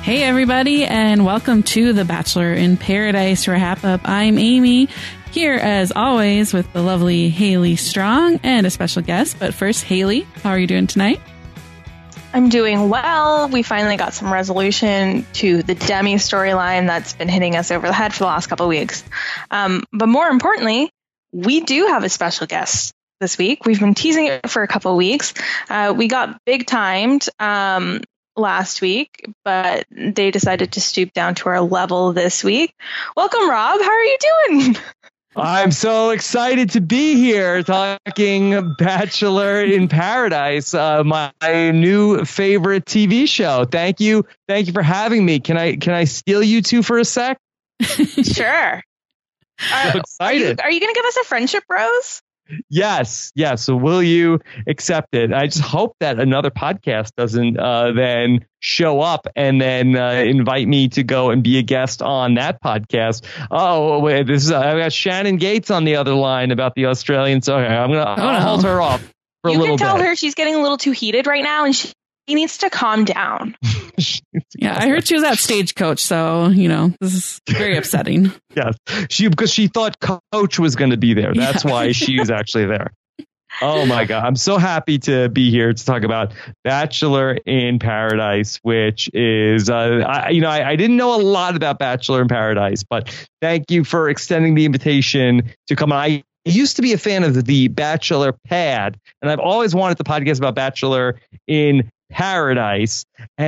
Hey everybody, and welcome to The Bachelor in Paradise wrap-up. I'm Amy, here as always with the lovely Haley Strong and a special guest. But first, Haley, how are you doing tonight? I'm doing well. We finally got some resolution to the Demi storyline that's been hitting us over the head for the last couple of weeks. But more importantly, we do have a special guest this week. We've been teasing it for a couple of weeks. We got big timed last week, but they decided to stoop down to our level this week. Welcome, Rob. How are you doing? I'm so excited to be here talking Bachelor in Paradise, my new favorite TV show. Thank you for having me. Can I steal you two for a sec? Sure. So excited. Are you going to give us a friendship rose? Yes. So will you accept it? I just hope that another podcast doesn't then show up and then invite me to go and be a guest on that podcast. Oh, wait, I've got Shannon Gates on the other line about the Australians. Okay, I'll hold her off for a little bit. You can tell her she's getting a little too heated right now, and she needs to calm down. Yeah, I heard she was at Stagecoach, so, this is very upsetting. Yes, because she thought Coach was going to be there. That's why she was actually there. Oh, my God. I'm so happy to be here to talk about Bachelor in Paradise, which is, I didn't know a lot about Bachelor in Paradise, but thank you for extending the invitation to come on. I used to be a fan of the Bachelor Pad, and I've always wanted the podcast about Bachelor in Paradise.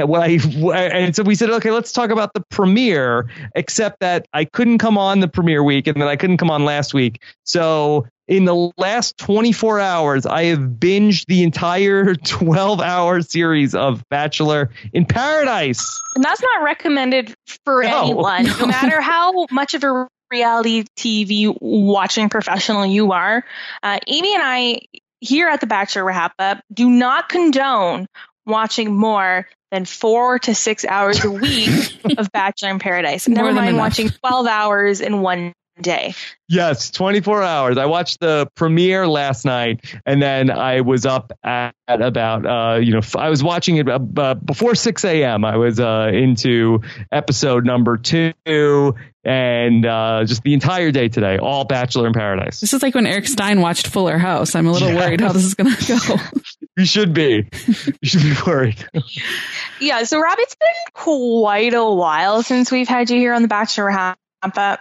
And so we said, okay, let's talk about the premiere, except that I couldn't come on the premiere week and then I couldn't come on last week. So in the last 24 hours, I have binged the entire 12-hour series of Bachelor in Paradise. And that's not recommended for anyone, no matter how much of a reality TV watching professional you are. Amy and I here at the Bachelor Wrap-Up do not condone watching more than 4 to 6 hours a week of Bachelor in Paradise. Never mind watching 12 hours in one day. Yes, 24 hours. I watched the premiere last night, and then I was up at about, I was watching it before 6 a.m. I was into episode number 2, and just the entire day today, all Bachelor in Paradise. This is like when Eric Stein watched Fuller House. I'm a little worried how this is going to go. You should be. You should be worried. Yeah, so Rob, it's been quite a while since we've had you here on the Bachelor Wrap-Up.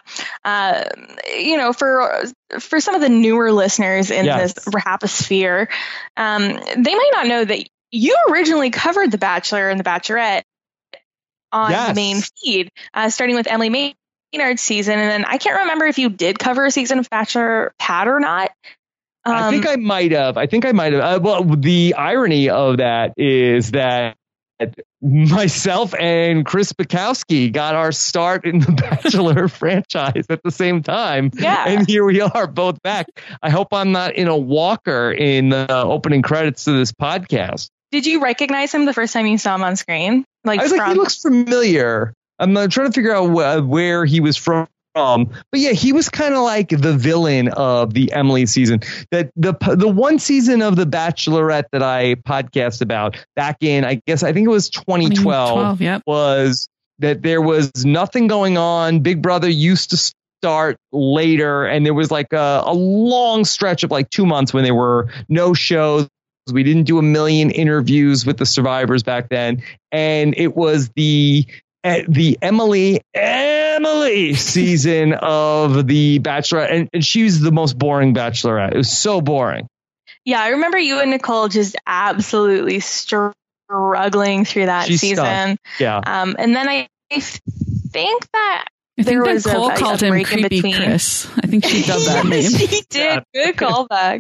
For some of the newer listeners in this Wrap-Sphere, they might not know that you originally covered The Bachelor and The Bachelorette on the main feed, starting with Emily Maynard's season. And then I can't remember if you did cover a season of Bachelor Pad or not. I think I might have. Well, the irony of that is that myself and Chris Bukowski got our start in the Bachelor franchise at the same time. Yeah. And here we are both back. I hope I'm not in a walker in the opening credits to this podcast. Did you recognize him the first time you saw him on screen? I was like, he looks familiar. I'm trying to figure out where he was from. But yeah, he was kind of like the villain of the Emily season. That the one season of The Bachelorette that I podcast about back in, I think it was 2012 was that there was nothing going on. Big Brother used to start later, and there was like a long stretch of like 2 months when there were no shows. We didn't do a million interviews with the survivors back then, and it was the Emily season of The Bachelorette, and she was the most boring Bachelorette. It was so boring. Yeah, I remember you and Nicole just absolutely struggling through that season. Stunk. Yeah. And then I think that there was Nicole called him break Creepy in between. Chris. I think she dubbed that name. She did. Good callback.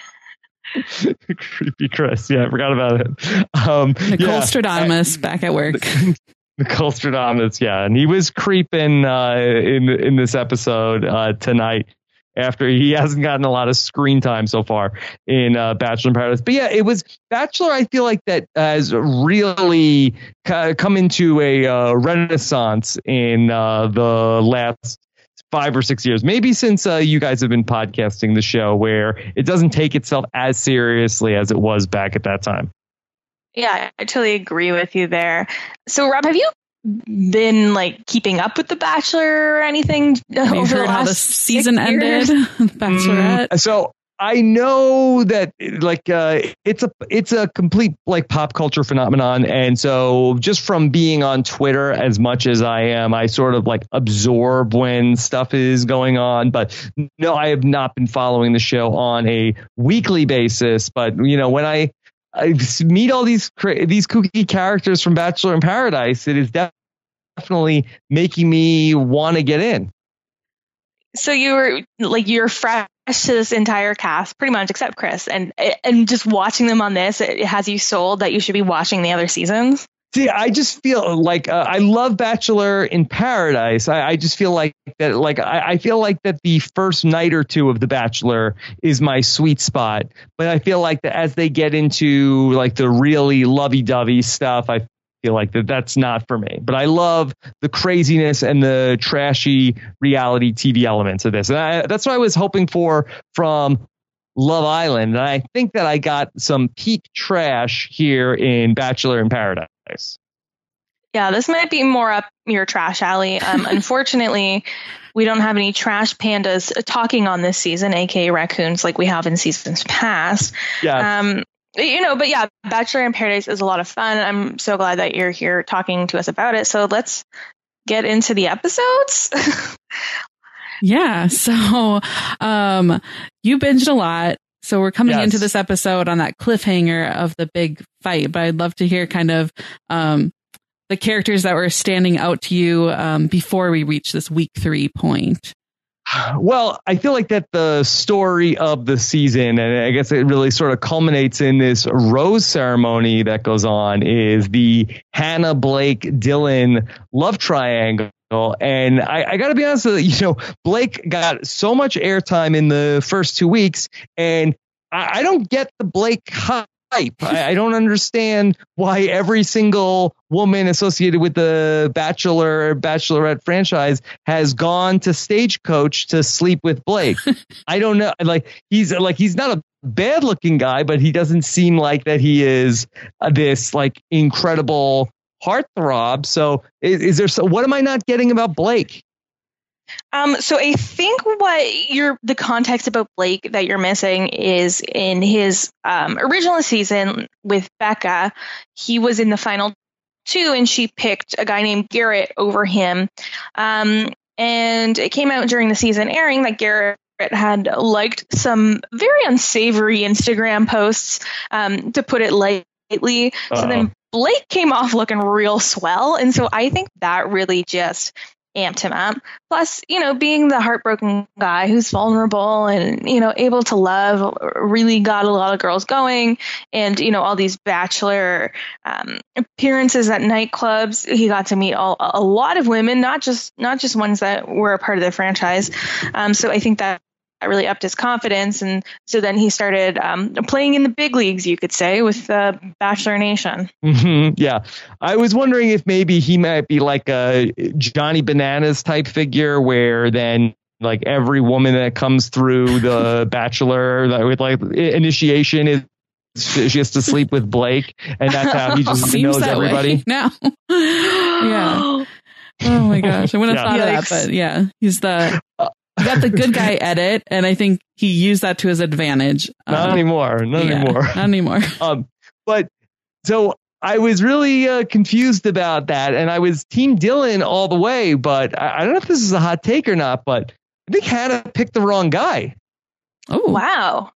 Creepy Chris. Yeah, I forgot about it. Nicole Stradamus back at work. Nicole Stradamus, and he was creeping in this episode tonight after he hasn't gotten a lot of screen time so far in Bachelor in Paradise. But yeah, it was Bachelor. I feel like that has really come into a renaissance in the last 5 or 6 years, maybe since you guys have been podcasting the show, where it doesn't take itself as seriously as it was back at that time. Yeah, I totally agree with you there. So, Rob, have you been like keeping up with The Bachelor or anything? Have you heard how the season ended? The Bachelorette. So I know that like it's a complete like pop culture phenomenon, and so just from being on Twitter as much as I am, I sort of like absorb when stuff is going on. But no, I have not been following the show on a weekly basis. But you know, when I meet all these kooky characters from Bachelor in Paradise, it is definitely making me want to get in. So you're fresh to this entire cast, pretty much, except Chris, and just watching them on this, it has you sold that you should be watching the other seasons. See, I just feel like I love Bachelor in Paradise. I just feel like that. Like I feel like that the first night or two of The Bachelor is my sweet spot. But I feel like that as they get into like the really lovey-dovey stuff, I feel like that's not for me. But I love the craziness and the trashy reality TV elements of this, and that's what I was hoping for from Love Island. And I think that I got some peak trash here in Bachelor in Paradise. Yeah, this might be more up your trash alley. Unfortunately, we don't have any trash pandas talking on this season, aka raccoons, like we have in seasons past. Yeah. But yeah, Bachelor in Paradise is a lot of fun. I'm so glad that you're here talking to us about it. So let's get into the episodes. Yeah. So you binged a lot. So we're coming into this episode on that cliffhanger of the big fight, but I'd love to hear kind of the characters that were standing out to you before we reach this week 3 point. Well, I feel like that the story of the season, and I guess it really sort of culminates in this rose ceremony that goes on, is the Hannah, Blake, Dylan love triangle. And I got to be honest with you, Blake got so much airtime in the first 2 weeks, and I don't get the Blake hype. I don't understand why every single woman associated with the Bachelor or Bachelorette franchise has gone to Stagecoach to sleep with Blake. I don't know. He's not a bad looking guy, but he doesn't seem like that he is this like incredible heartthrob. So what am I not getting about Blake? So I think the context about Blake that you're missing is in his original season with Becca. He was in the final 2 and she picked a guy named Garrett over him. And it came out during the season airing that Garrett had liked some very unsavory Instagram posts, to put it lightly. So then Blake came off looking real swell. And so I think that really just amped him up. Plus, being the heartbroken guy who's vulnerable and, able to love really got a lot of girls going. And, all these Bachelor appearances at nightclubs, he got to meet a lot of women, not just ones that were a part of the franchise. So I think that really upped his confidence. And so then he started playing in the big leagues, you could say, with Bachelor Nation. Mm-hmm, yeah. I was wondering if maybe he might be like a Johnny Bananas type figure, where then like every woman that comes through the Bachelor with like initiation is she has to sleep with Blake, and that's how he just knows everybody. Now. Yeah. Oh my gosh. I wouldn't have thought of that, but yeah, he's he got the good guy edit, and I think he used that to his advantage. Not anymore. Not anymore. But so I was really confused about that, and I was Team Dylan all the way. But I don't know if this is a hot take or not, but I think Hannah picked the wrong guy. Oh wow!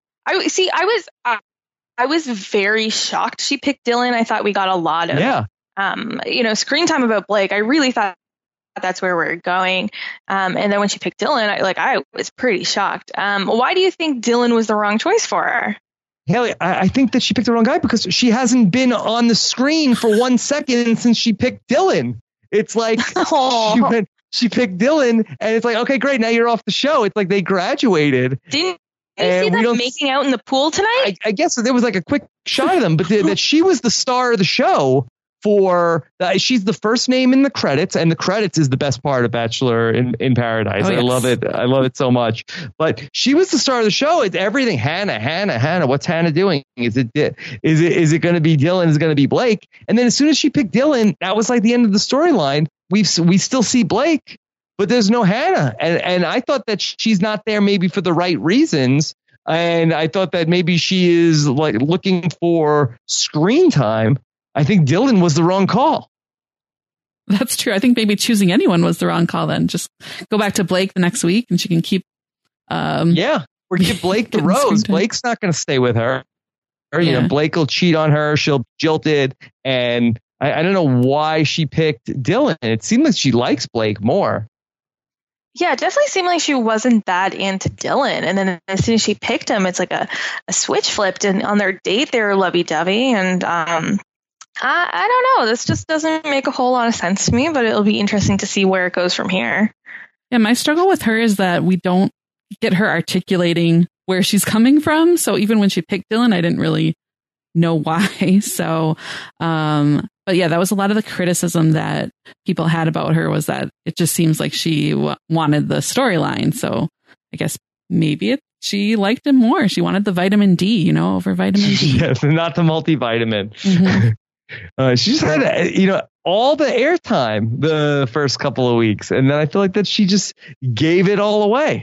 I was very shocked she picked Dylan. I thought we got a lot of screen time about Blake. I really thought that's where we're going. And then when she picked Dylan, I was pretty shocked. Why do you think Dylan was the wrong choice for her? Haley, I think that she picked the wrong guy because she hasn't been on the screen for 1 second since she picked Dylan. It's like she picked Dylan, and it's like, okay, great, now you're off the show. It's like they graduated. Didn't you see them making out in the pool tonight? I guess there was like a quick shot of them, but that she was the star of the show. she's the first name in the credits, and the credits is the best part of Bachelor in Paradise. Oh, yes. I love it. I love it so much. But she was the star of the show. It's everything. Hannah. What's Hannah doing? Is it going to be Dylan? Is it going to be Blake? And then as soon as she picked Dylan, that was like the end of the storyline. We still see Blake, but there's no Hannah. And I thought that she's not there maybe for the right reasons. And I thought that maybe she is like looking for screen time. I think Dylan was the wrong call. That's true. I think maybe choosing anyone was the wrong call then. Just go back to Blake the next week and she can keep. Or give Blake the rose. Blake's not going to stay with her. You know, Blake will cheat on her. She'll be jilted. And I don't know why she picked Dylan. It seemed like she likes Blake more. Yeah, it definitely seemed like she wasn't that into Dylan. And then as soon as she picked him, it's like a switch flipped. And on their date, they were lovey-dovey. And I don't know. This just doesn't make a whole lot of sense to me, but it'll be interesting to see where it goes from here. Yeah, my struggle with her is that we don't get her articulating where she's coming from. So even when she picked Dylan, I didn't really know why. So, but yeah, that was a lot of the criticism that people had about her, was that it just seems like she wanted the storyline. So I guess maybe she liked him more. She wanted the vitamin D, over vitamin D. Yes, not the multivitamin. Mm-hmm. She just had, all the airtime the first couple of weeks. And then I feel like that she just gave it all away.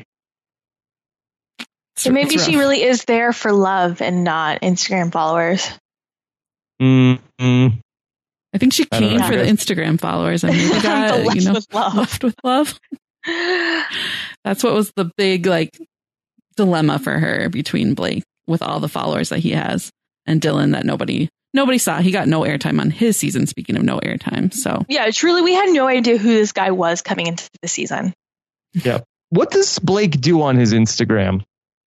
So maybe she really is there for love and not Instagram followers. Mm-hmm. I think she came for the Instagram followers and maybe got, left with love. That's what was the big, dilemma for her between Blake with all the followers that he has and Dylan that nobody saw. He got no airtime on his season, speaking of no airtime. So yeah, truly, we had no idea who this guy was coming into the season. Yeah. What does Blake do on his Instagram?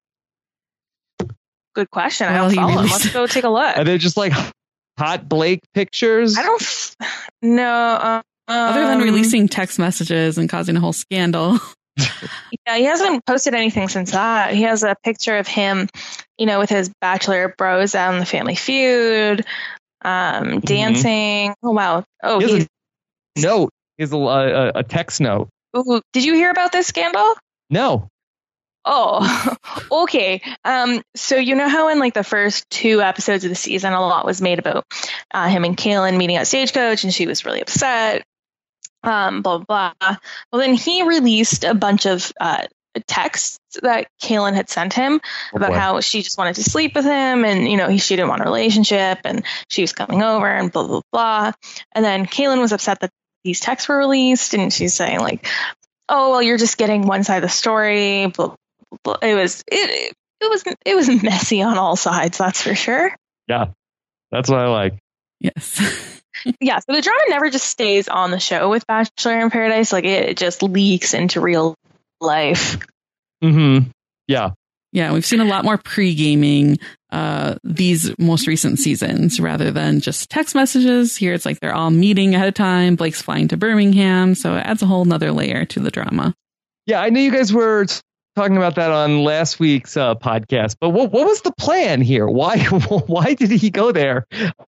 Good question. I don't follow him. Let's go take a look. Are they just like hot Blake pictures? I don't know. Other than releasing text messages and causing a whole scandal. Yeah, he hasn't posted anything since that. He has a picture of him, with his Bachelor bros on the Family Feud, dancing. Oh, wow. Oh, he has a note. He has a text note. Ooh, did you hear about this scandal? No. Oh, okay. So you know how in the first 2 episodes of the season, a lot was made about him and Kaylin meeting at Stagecoach, and she was really upset. Blah, blah, blah. Well, then he released a bunch of texts that Kaylin had sent him about how she just wanted to sleep with him, and she didn't want a relationship, and she was coming over, and blah, blah, blah. And then Kaylin was upset that these texts were released, and she's saying oh, well, you're just getting one side of the story. Blah, blah, blah. It was messy on all sides, that's for sure. Yeah, that's what I like. Yes. Yeah, so the drama never just stays on the show with Bachelor in Paradise. It just leaks into real life. Mm-hmm. Yeah. Yeah, we've seen a lot more pre-gaming these most recent seasons rather than just text messages. Here it's like they're all meeting ahead of time. Blake's flying to Birmingham, so it adds a whole nother layer to the drama. Yeah, I know you guys were talking about that on last week's podcast, but what was the plan here? Why did he go there?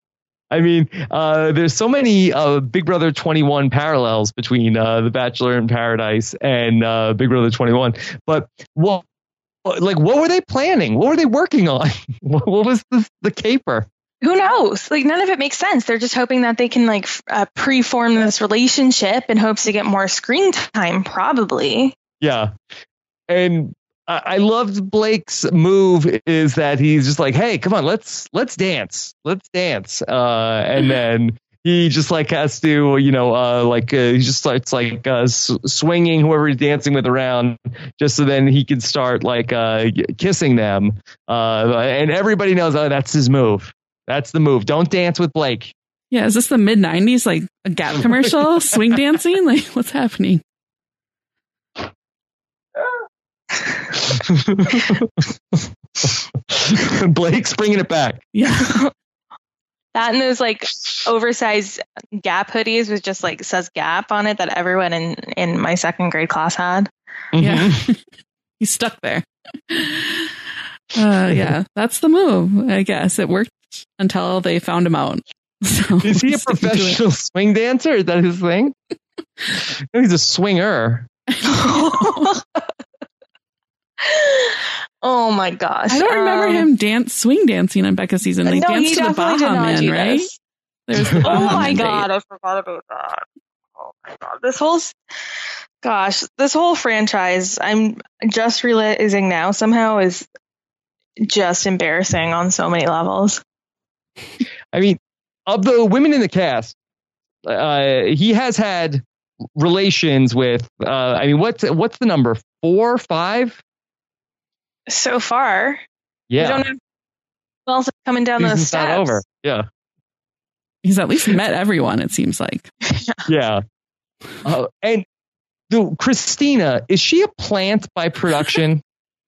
I mean, there's so many Big Brother 21 parallels between The Bachelor in Paradise and Big Brother 21. But what were they planning? What were they working on? What was the caper? Who knows? None of it makes sense. They're just hoping that they can pre-form this relationship in hopes to get more screen time, probably. Yeah. And I loved Blake's move is that he's just like, hey, come on, let's dance. Let's dance. And then he just has to, he just starts swinging whoever he's dancing with around just so then he can start kissing them. And everybody knows, that's his move. That's the move. Don't dance with Blake. Yeah. Is this the mid 90s, a Gap commercial? Swing dancing? What's happening? Blake's bringing it back. Yeah. That and those oversized Gap hoodies with just says Gap on it that everyone in my second grade class had. Yeah. He's stuck there. Yeah, that's the move, I guess. It worked until they found him out. So Is he a professional swing dancer? Is that his thing? No, he's a swinger. Oh my gosh. I don't remember him swing dancing on Becca's season. They danced to the Baha Men, right? Oh my God, I forgot about that. Oh my God. This whole franchise, I'm just realizing now somehow is just embarrassing on so many levels. I mean, of the women in the cast, he has had relations with, what's the number? 4, 5? So far. Yeah. We don't know who else is coming down those steps. Not over. Yeah. He's at least met everyone, it seems like. Yeah. And Christina, is she a plant by production?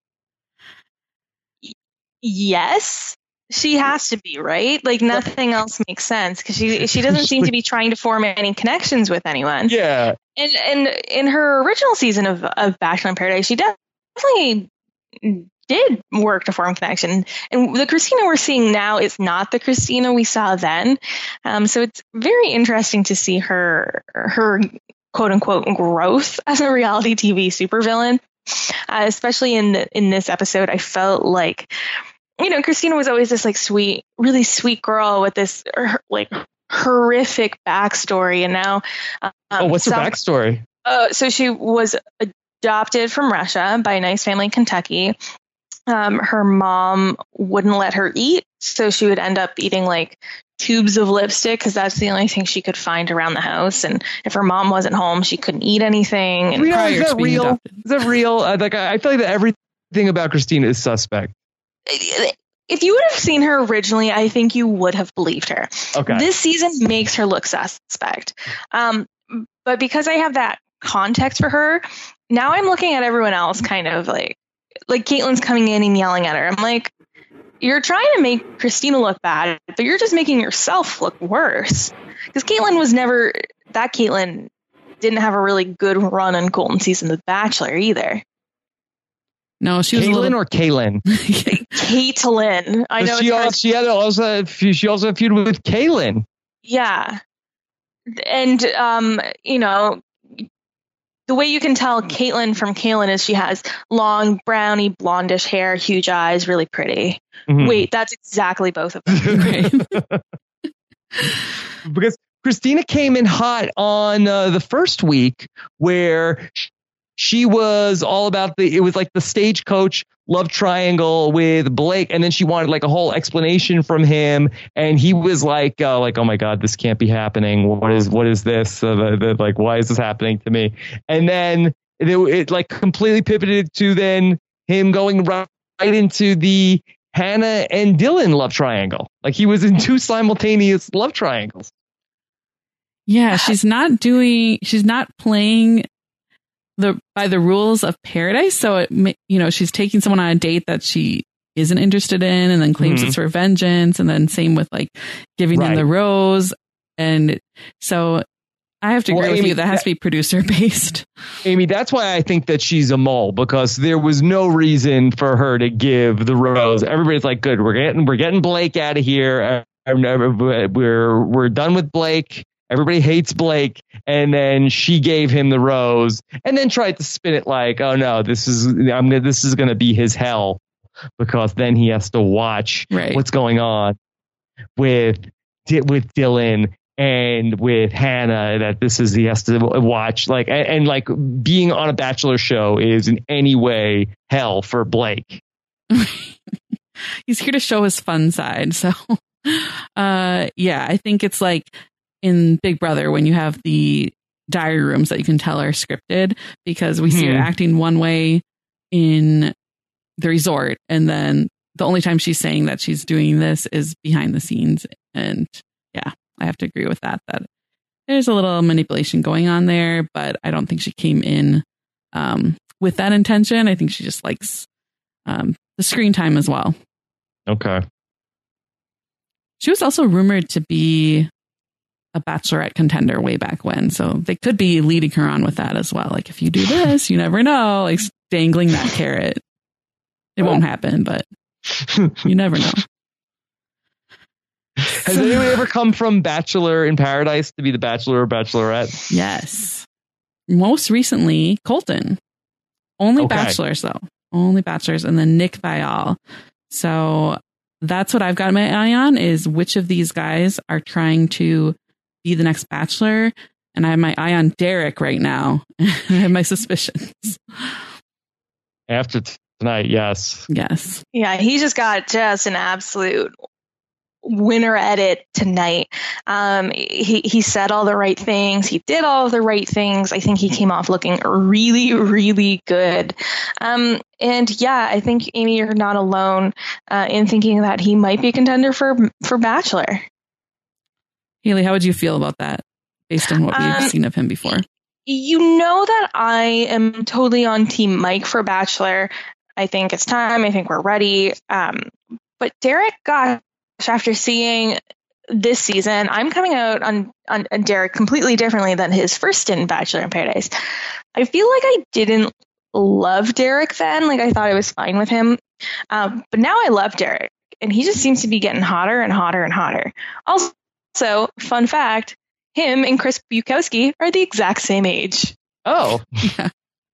Yes. She has to be, right? Like nothing else makes sense because she doesn't seem to be trying to form any connections with anyone. Yeah. And in her original season of Bachelor in Paradise, she definitely did work to form connection. And the Christina we're seeing now is not the Christina we saw then. So it's very interesting to see her quote unquote growth as a reality TV supervillain. Especially in this episode, I felt like, Christina was always this like sweet, really sweet girl with this like horrific backstory. And now, what's her backstory? So she was adopted from Russia by a nice family in Kentucky. Her mom wouldn't let her eat, so she would end up eating like tubes of lipstick because that's the only thing she could find around the house. And if her mom wasn't home, she couldn't eat anything. And is that real? Is that real? I feel like that everything about Christina is suspect. If you would have seen her originally, I think you would have believed her. Okay. This season makes her look suspect. But because I have that context for her, now I'm looking at everyone else kind of like Caitlin's coming in and yelling at her. I'm like, you're trying to make Christina look bad, but you're just making yourself look worse. Because Caitlin didn't have a really good run on Colton season The Bachelor either. No, she was Caitlin or Kaylin? Caitlin. I know. She also had a feud with Kaylin. Yeah. And, the way you can tell Caitlin from Kaylin is she has long, browny, blondish hair, huge eyes, really pretty. Mm-hmm. Wait, that's exactly both of them. Right. Because Christina came in hot on the first week where she was all about it was like the stagecoach love triangle with Blake. And then she wanted like a whole explanation from him. And he was like, oh my God, this can't be happening. What is this? Like, why is this happening to me? And then it like completely pivoted to then him going right into the Hannah and Dylan love triangle. Like he was in 2 simultaneous love triangles. Yeah, she's not playing by the rules of Paradise. So she's taking someone on a date that she isn't interested in and then claims it's for vengeance. And then same with like giving them the rose. And so I have to agree with you. That has to be producer based. Amy, that's why I think that she's a mole, because there was no reason for her to give the rose. Everybody's like, good, we're getting Blake out of here. We're done with Blake. Everybody hates Blake. And then she gave him the rose and then tried to spin it like, oh no, this is going to be his hell, because then he has to watch what's going on with Dylan and with Hannah, that he has to watch like, and like being on a Bachelor show is in any way hell for Blake. He's here to show his fun side. So, I think it's like in Big Brother when you have the diary rooms that you can tell are scripted, because we see her acting one way in the resort. And then the only time she's saying that she's doing this is behind the scenes. And yeah, I have to agree with that there's a little manipulation going on there, but I don't think she came in with that intention. I think she just likes the screen time as well. Okay. She was also rumored to be a Bachelorette contender way back when, so they could be leading her on with that as well. Like, if you do this, you never know, like dangling that carrot. It won't happen, but you never know. Has anyone ever come from Bachelor in Paradise to be the Bachelor or Bachelorette? Yes. Most recently, Colton. Only Bachelors, though. Only Bachelors. And then Nick Viall. So that's what I've got my eye on, is which of these guys are trying to be the next Bachelor. And I have my eye on Derek right now. I have my suspicions. After tonight, yes. Yes. Yeah, he just got just an absolute winner edit tonight. He said all the right things. He did all of the right things. I think he came off looking really, really good. And yeah, I think, Amy, you're not alone in thinking that he might be a contender for Bachelor. Haley, how would you feel about that based on what we've seen of him before? You know that I am totally on Team Mike for Bachelor. I think it's time. I think we're ready. But Derek, gosh, after seeing this season, I'm coming out on Derek completely differently than his first stint in Bachelor in Paradise. I feel like I didn't love Derek then. Like, I thought I was fine with him. But now I love Derek. And he just seems to be getting hotter and hotter and hotter. Also, fun fact, him and Chris Bukowski are the exact same age. Oh. Yeah.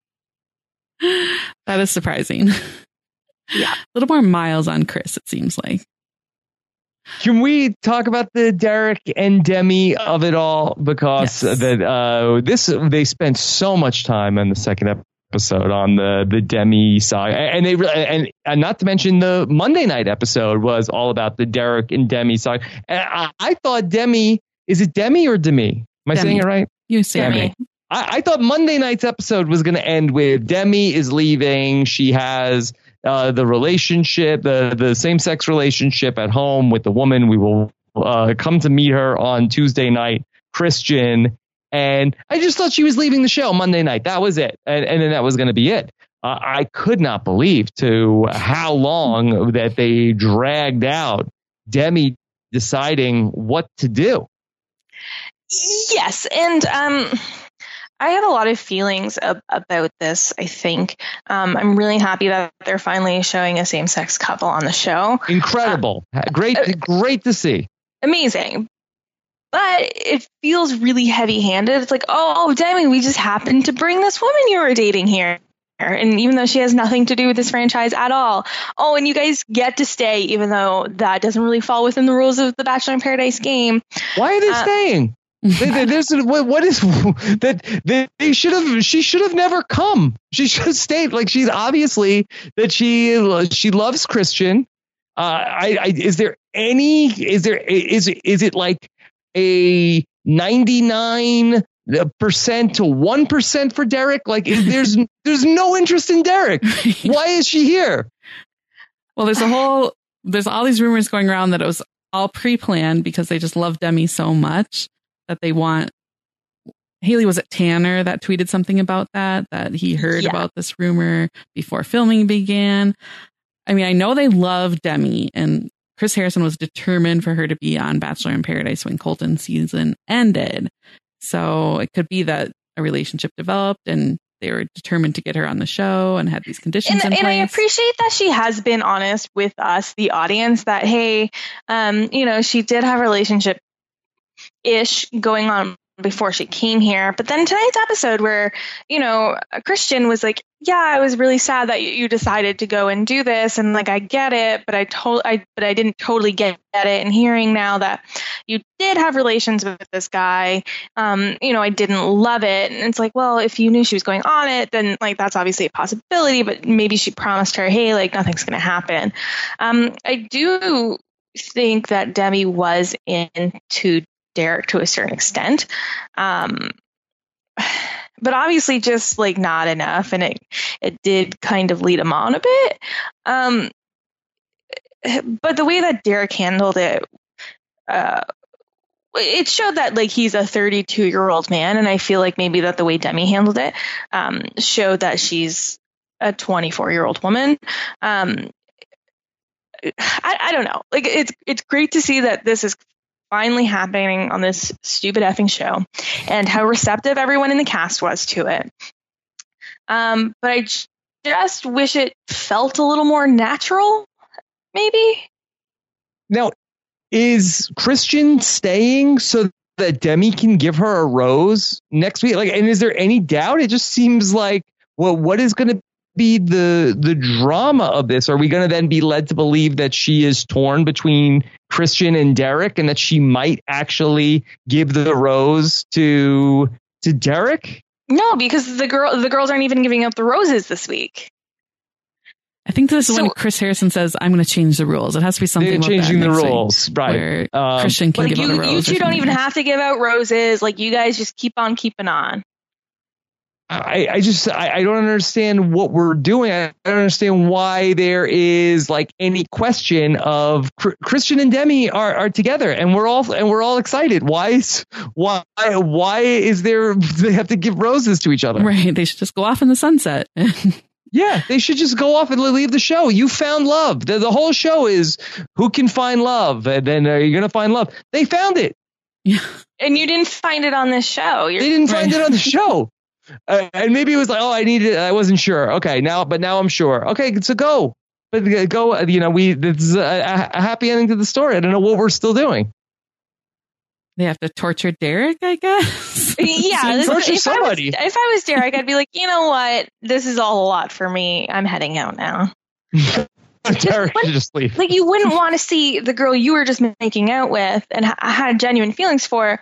That is surprising. Yeah. A little more miles on Chris, it seems like. Can we talk about the Derek and Demi of it all? Because they spent so much time in the second episode on the Demi side, and not to mention the Monday night episode was all about the Derek and Demi side. And I thought Demi, is it Demi or Demi? Am I saying it right? You say Demi. I thought Monday night's episode was going to end with Demi is leaving. She has the relationship, the same-sex relationship at home with the woman. We will come to meet her on Tuesday night, Christian. And I just thought she was leaving the show Monday night. That was it. And then that was going to be it. I could not believe to how long that they dragged out Demi deciding what to do. Yes. And I have a lot of feelings about this, I think. I'm really happy that they're finally showing a same-sex couple on the show. Incredible. Great to see. Amazing. But it feels really heavy-handed. It's like, oh, Demi, we just happened to bring this woman you were dating here. And even though she has nothing to do with this franchise at all. Oh, and you guys get to stay, even though that doesn't really fall within the rules of the Bachelor in Paradise game. Why are they staying? What is that? She should have never come. She should have stayed. Like, she's obviously that she loves Christian. Is it like a 99% to 1% for Derek? Like, there's no interest in Derek. Why is she here? Well, there's all these rumors going around that it was all pre-planned because they just love Demi so much that they want. Haley, was it Tanner that tweeted something about that he heard about this rumor before filming began? I mean, I know they love Demi, and Chris Harrison was determined for her to be on Bachelor in Paradise when Colton's season ended. So it could be that a relationship developed and they were determined to get her on the show and had these conditions in place. And I appreciate that she has been honest with us, the audience, that, hey, she did have a relationship ish going on before she came here. But then tonight's episode where, Christian was like, yeah, I was really sad that you decided to go and do this. And like, I get it, but I didn't totally get it. And hearing now that you did have relations with this guy, I didn't love it. And it's like, well, if you knew she was going on it, then like, that's obviously a possibility, but maybe she promised her, hey, like nothing's going to happen. I do think that Demi was into Derek to a certain extent. But obviously just like not enough. And it did kind of lead him on a bit. But the way that Derek handled it, it showed that like he's a 32-year-old man. And I feel like maybe that the way Demi handled it showed that she's a 24-year-old woman. I don't know. Like it's great to see that this is finally happening on this stupid effing show and how receptive everyone in the cast was to it. But I just wish it felt a little more natural, maybe. Now, is Christian staying so that Demi can give her a rose next week? Like, and is there any doubt? It just seems like, well, what is going to be the drama of this? Are we going to then be led to believe that she is torn between Christian and Derek, and that she might actually give the rose to Derek? No, because the girls aren't even giving out the roses this week. I think this is when Chris Harrison says, "I'm going to change the rules." It has to be something about changing the next rules, week, right? Where Christian can give out a rose. You two don't even have to give out roses. Like, you guys just keep on keeping on. I don't understand what we're doing. I don't understand why there is like any question of Christian and Demi are together, and we're all excited. Why is there, they have to give roses to each other? Right. They should just go off in the sunset. Yeah, they should just go off and leave the show. You found love. The whole show is who can find love, and then you're going to find love. They found it. Yeah. And you didn't find it on this show. They didn't find it on the show. And maybe it was like, oh, I needed it. I wasn't sure. Okay, now I'm sure. Okay, so go. But go, this is a happy ending to the story. I don't know what we're still doing. They have to torture Derek, I guess. Yeah, torture somebody. If I was Derek, I'd be like, you know what? This is all a lot for me. I'm heading out now. Derek should just leave. Like, you wouldn't want to see the girl you were just making out with and had genuine feelings for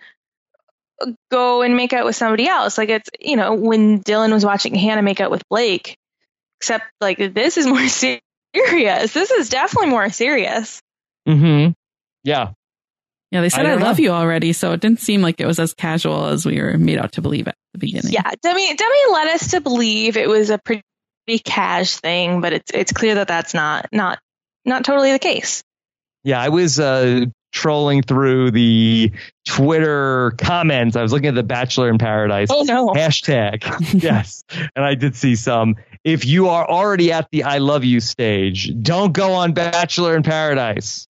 go and make out with somebody else. Like, it's, when Dylan was watching Hannah make out with Blake, except like this is more serious. This is definitely more serious. Mm-hmm. Yeah. Yeah, they said I love you already, so it didn't seem like it was as casual as we were made out to believe at the beginning. Yeah, Demi led us to believe it was a pretty cash thing, but it's clear that that's not totally the case. Yeah, I was trolling through the Twitter comments. I was looking at the Bachelor in Paradise hashtag. Yes, and I did see some. If you are already at the I love you stage, don't go on Bachelor in Paradise.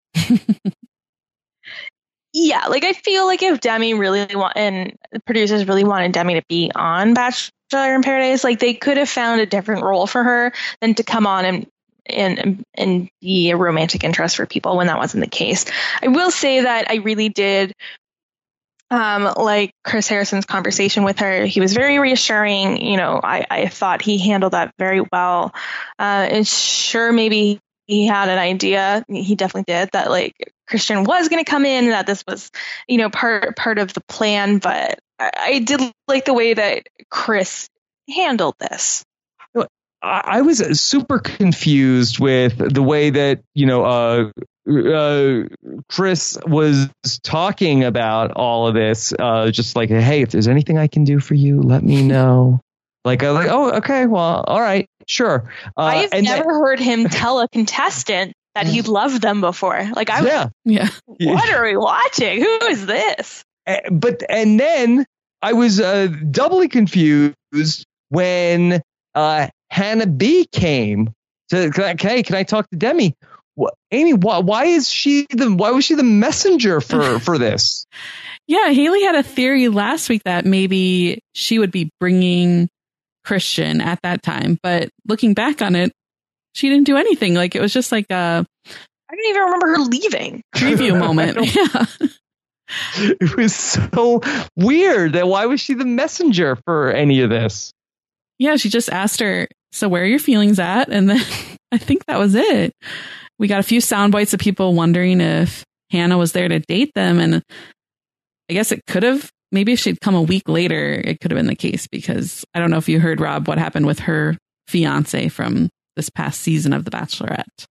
Yeah, like, I feel like if Demi really and the producers really wanted Demi to be on Bachelor in Paradise, like, they could have found a different role for her than to come on and be a romantic interest for people when that wasn't the case. I will say that I really did like Chris Harrison's conversation with her. He was very reassuring. I thought he handled that very well. And sure, maybe he had an idea. He definitely did, that like Christian was going to come in, that this was, part of the plan. But I did like the way that Chris handled this. I was super confused with the way that, Chris was talking about all of this. Just like, hey, if there's anything I can do for you, let me know. Oh, okay, well, all right, sure. I've never heard him tell a contestant that he loved them before. Like, yeah. What are we watching? Who is this? And then I was doubly confused when Hannah B came to, can I talk to Demi? Amy, why was she the messenger for this? Yeah, Haley had a theory last week that maybe she would be bringing Christian at that time, but looking back on it, she didn't do anything. Like, it was just like a I don't even remember her leaving. Preview moment. Yeah. It was so weird. That why was she the messenger for any of this? Yeah, she just asked her, so where are your feelings at? And then I think that was it. We got a few sound bites of people wondering if Hannah was there to date them. And I guess it could have, maybe if she'd come a week later, it could have been the case, because I don't know if you heard, Rob, what happened with her fiance from this past season of The Bachelorette.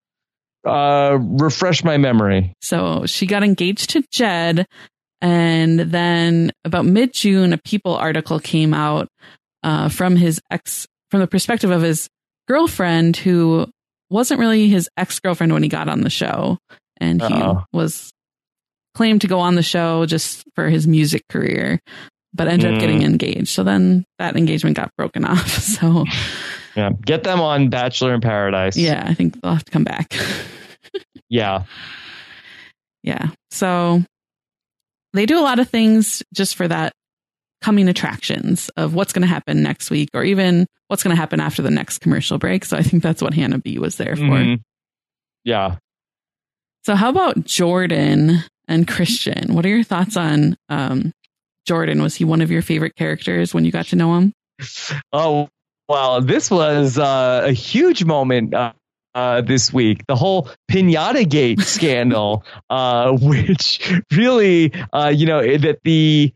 Refresh my memory. So she got engaged to Jed, and then about mid-June, a People article came out from the perspective of his girlfriend, who wasn't really his ex-girlfriend when he got on the show, and he was claimed to go on the show just for his music career, but ended up getting engaged. So then that engagement got broken off. So yeah, get them on Bachelor in Paradise. Yeah, I think they'll have to come back. Yeah. Yeah. So they do a lot of things just for that coming attractions of what's going to happen next week, or even what's going to happen after the next commercial break. So I think that's what Hannah B was there for. Yeah. So how about Jordan? and Christian. What are your thoughts on Jordan? Was he one of your favorite characters when you got to know him? Oh, well, this was a huge moment this week. The whole Pinata Gate scandal, which really, that the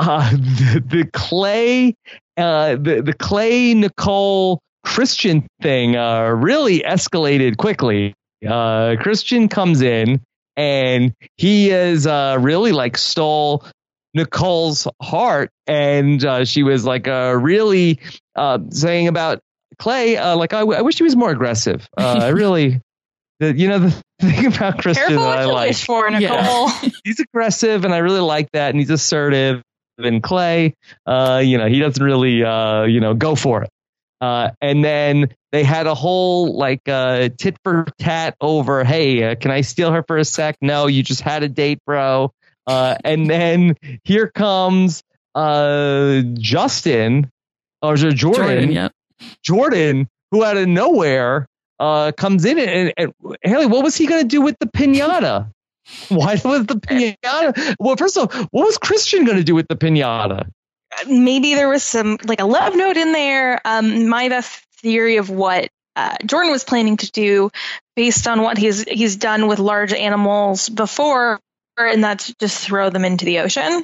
Clay Nicole Christian thing really escalated quickly. Christian comes in and he is really like stole Nicole's heart, and she was like really saying about Clay, like I wish he was more aggressive. I really, the thing about Christian Careful that I what you like, wish for, Nicole. he's aggressive, and I really like that, and he's assertive. And Clay, he doesn't really, go for it. And then they had a whole like tit for tat over, hey, can I steal her for a sec? No, you just had a date, bro. And then here comes Justin, or is it Jordan? Yep. Jordan, who out of nowhere comes in and Haley, what was he going to do with the pinata? Why was the pinata? Well, first of all, what was Christian going to do with the pinata? Maybe there was some like a love note in there. My theory of what Jordan was planning to do, based on what he's done with large animals before, and that's just throw them into the ocean.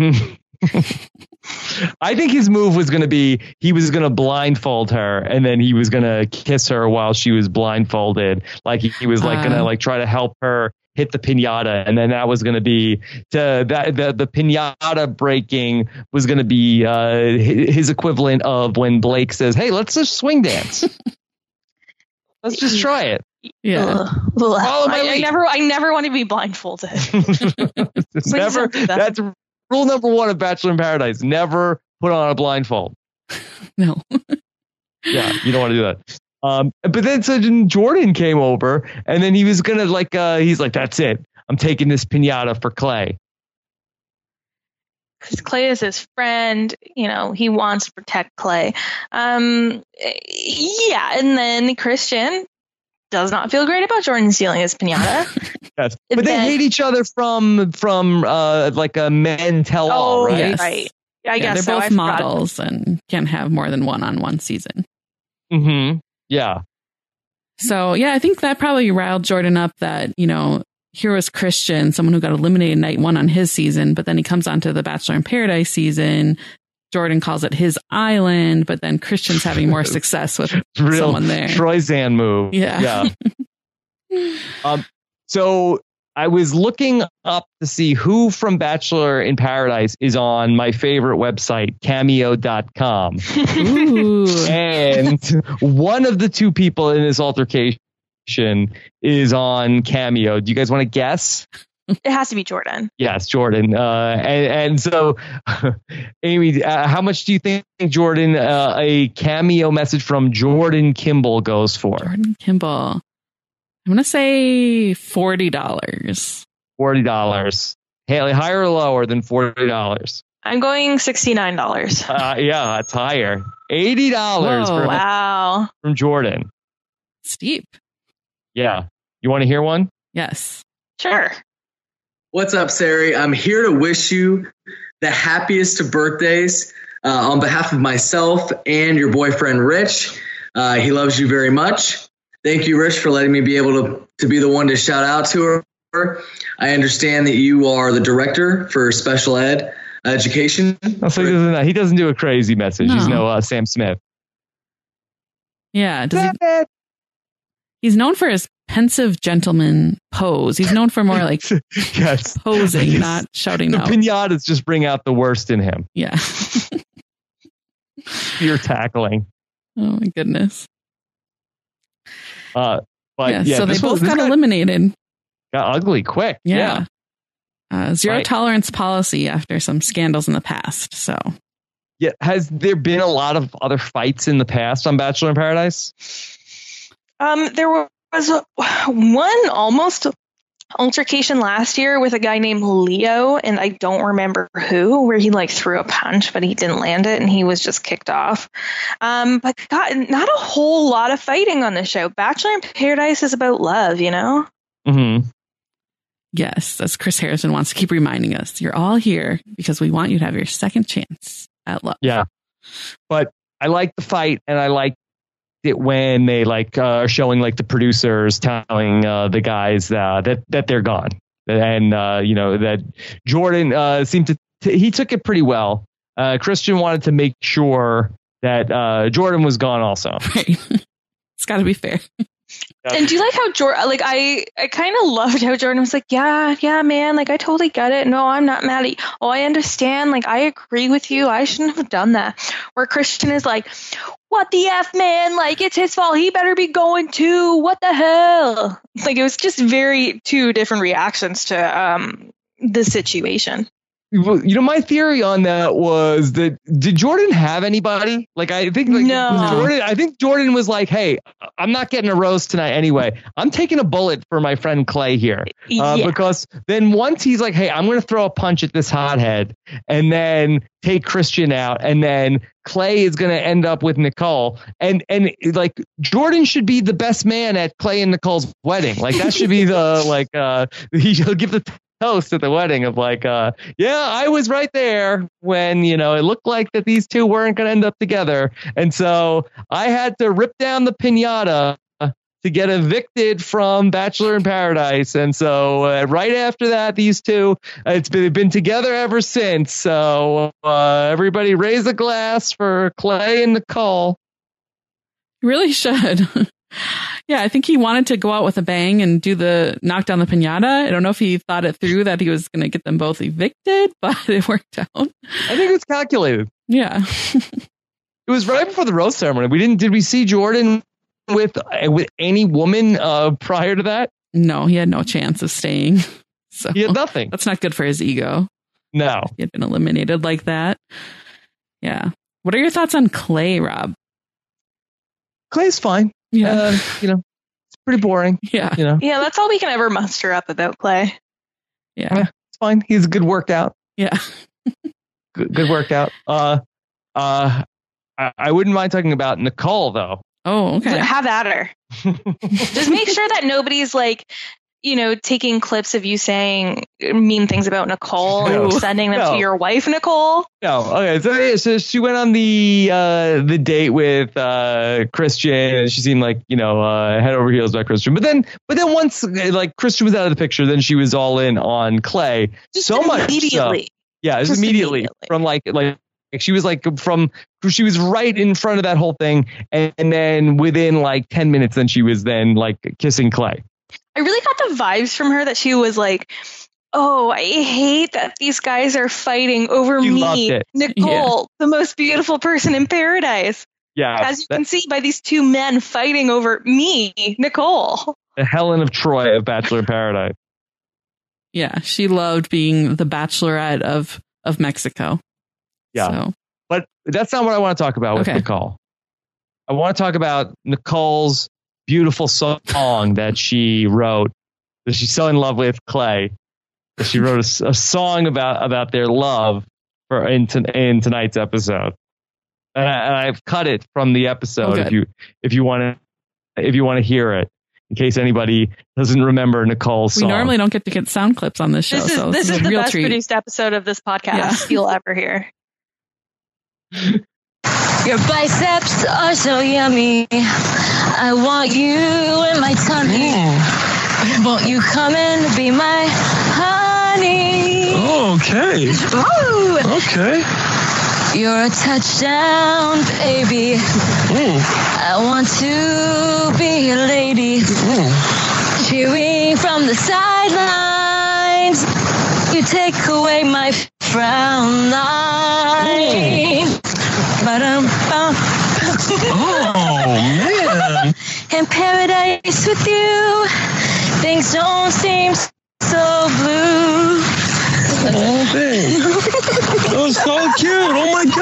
I think his move was going to be he was going to blindfold her, and then he was going to kiss her while she was blindfolded. Like he was like going to like try to help her hit the pinata, and then that was going to be the pinata breaking was going to be his equivalent of when Blake says, "Hey, let's just swing dance. Let's just try it." Yeah. I never want to be blindfolded. Never. That's rule number one of Bachelor in Paradise: never put on a blindfold. No. Yeah, you don't want to do that. But then so Jordan came over, and then he was gonna he's like, that's it. I'm taking this pinata for Clay. Because Clay is his friend, he wants to protect Clay. And then Christian does not feel great about Jordan stealing his pinata. Yes, but they hate each other from like a men tell all, right? Yes. Right. I guess they're both models and can't have more than one on one season. Mm-hmm. Yeah. So, yeah, I think that probably riled Jordan up that, here was Christian, someone who got eliminated night one on his season, but then he comes onto the Bachelor in Paradise season. Jordan calls it his island, but then Christian's having more success with someone there. Troyzan move. Yeah. So I was looking up to see who from Bachelor in Paradise is on my favorite website, cameo.com. Ooh. And one of the two people in this altercation is on Cameo. Do you guys want to guess? It has to be Jordan. Yes, Jordan. And so, Amy, how much do you think Jordan, a Cameo message from Jordan Kimball goes for? Jordan Kimball. I'm going to say $40. $40. Haley, higher or lower than $40? I'm going $69. Yeah, that's higher. $80 from Jordan. Steep. Yeah. You want to hear one? Yes. Sure. What's up, Sari? I'm here to wish you the happiest of birthdays on behalf of myself and your boyfriend, Rich. He loves you very much. Thank you, Rich, for letting me be able to be the one to shout out to her. I understand that you are the director for special ed education. So he doesn't do a crazy message. No. He's no Sam Smith. Yeah. He's known for his pensive gentleman pose. He's known for more like posing, not shouting out. The pinatas just bring out the worst in him. Yeah. You're tackling. Oh, my goodness. So they both got eliminated. Got ugly quick. Yeah. Zero tolerance policy after some scandals in the past. So, yeah, has there been a lot of other fights in the past on Bachelor in Paradise? There was one almost altercation last year with a guy named Leo, and I don't remember who, where he threw a punch, but he didn't land it, and he was just kicked off. But God, not a whole lot of fighting on this show. Bachelor in Paradise is about love, Mm-hmm. Yes, as Chris Harrison wants to keep reminding us, you're all here because we want you to have your second chance at love. Yeah. But I like the fight, and I like it when they are showing the producers telling the guys that they're gone. And, that Jordan seemed to he took it pretty well. Christian wanted to make sure that Jordan was gone also. Right. It's got to be fair. And do you like how Jordan, I kind of loved how Jordan was like, yeah, man, I totally get it. No, I'm not mad at you. Oh, I understand. I agree with you. I shouldn't have done that. Where Christian is like, what the F, man? It's his fault. He better be going too. What the hell? It was just two different reactions to the situation. My theory on that was that did Jordan have anybody? I think no. I think Jordan was like, hey, I'm not getting a rose tonight anyway. I'm taking a bullet for my friend Clay here. Because then once he's like, hey, I'm going to throw a punch at this hothead and then take Christian out. And then Clay is going to end up with Nicole. And Jordan should be the best man at Clay and Nicole's wedding. That should be the he'll give the toast at the wedding of I was right there when it looked like that these two weren't going to end up together, and so I had to rip down the piñata to get evicted from Bachelor in Paradise. And so right after that, these two they've been together ever since. So everybody raise a glass for Clay and Nicole. Really should. Yeah, I think he wanted to go out with a bang and do the knock down the piñata. I don't know if he thought it through that he was going to get them both evicted, but it worked out. I think it was calculated. Yeah. It was right before the rose ceremony. Did we see Jordan with any woman prior to that? No, he had no chance of staying. So he had nothing. That's not good for his ego. No. He had been eliminated like that. Yeah. What are your thoughts on Clay, Rob? Clay's fine. Yeah. It's pretty boring. Yeah. Yeah, that's all we can ever muster up about Clay. Yeah. It's fine. He's a good workout. Yeah. good workout. I wouldn't mind talking about Nicole though. Oh, okay. Have at her. Just make sure that nobody's taking clips of you saying mean things about Nicole and sending them to your wife, Nicole. No. Okay. So she went on the date with Christian, and she seemed head over heels about Christian. But then once Christian was out of the picture, then she was all in on Clay. Just so immediately. Much. Yeah, just immediately from she was she was right in front of that whole thing, and then within 10 minutes, then she was kissing Clay. I really got the vibes from her that she was like, oh, I hate that these guys are fighting over me, Nicole, the most beautiful person in paradise. Yeah. As you can see by these two men fighting over me, Nicole. The Helen of Troy of Bachelor in Paradise. Yeah, she loved being the bachelorette of Mexico. Yeah. So. But that's not what I want to talk about with Nicole. I want to talk about Nicole's beautiful song that she wrote, that she's so in love with Clay, that she wrote a song about their love in tonight's episode. And I've cut it from the episode if you want to hear it, in case anybody doesn't remember Nicole's song. We normally don't get to get sound clips on this show. This is the best produced episode of this podcast you'll ever hear. Your biceps are so yummy. I want you in my tummy. Won't you come and be my honey? Oh, okay. Ooh. Okay. You're a touchdown, baby. I want to be a lady. Cheering from the sidelines. You take away my frown line. Oh, man. In paradise with you, things don't seem so blue. Oh, babe. That was so cute. Oh, my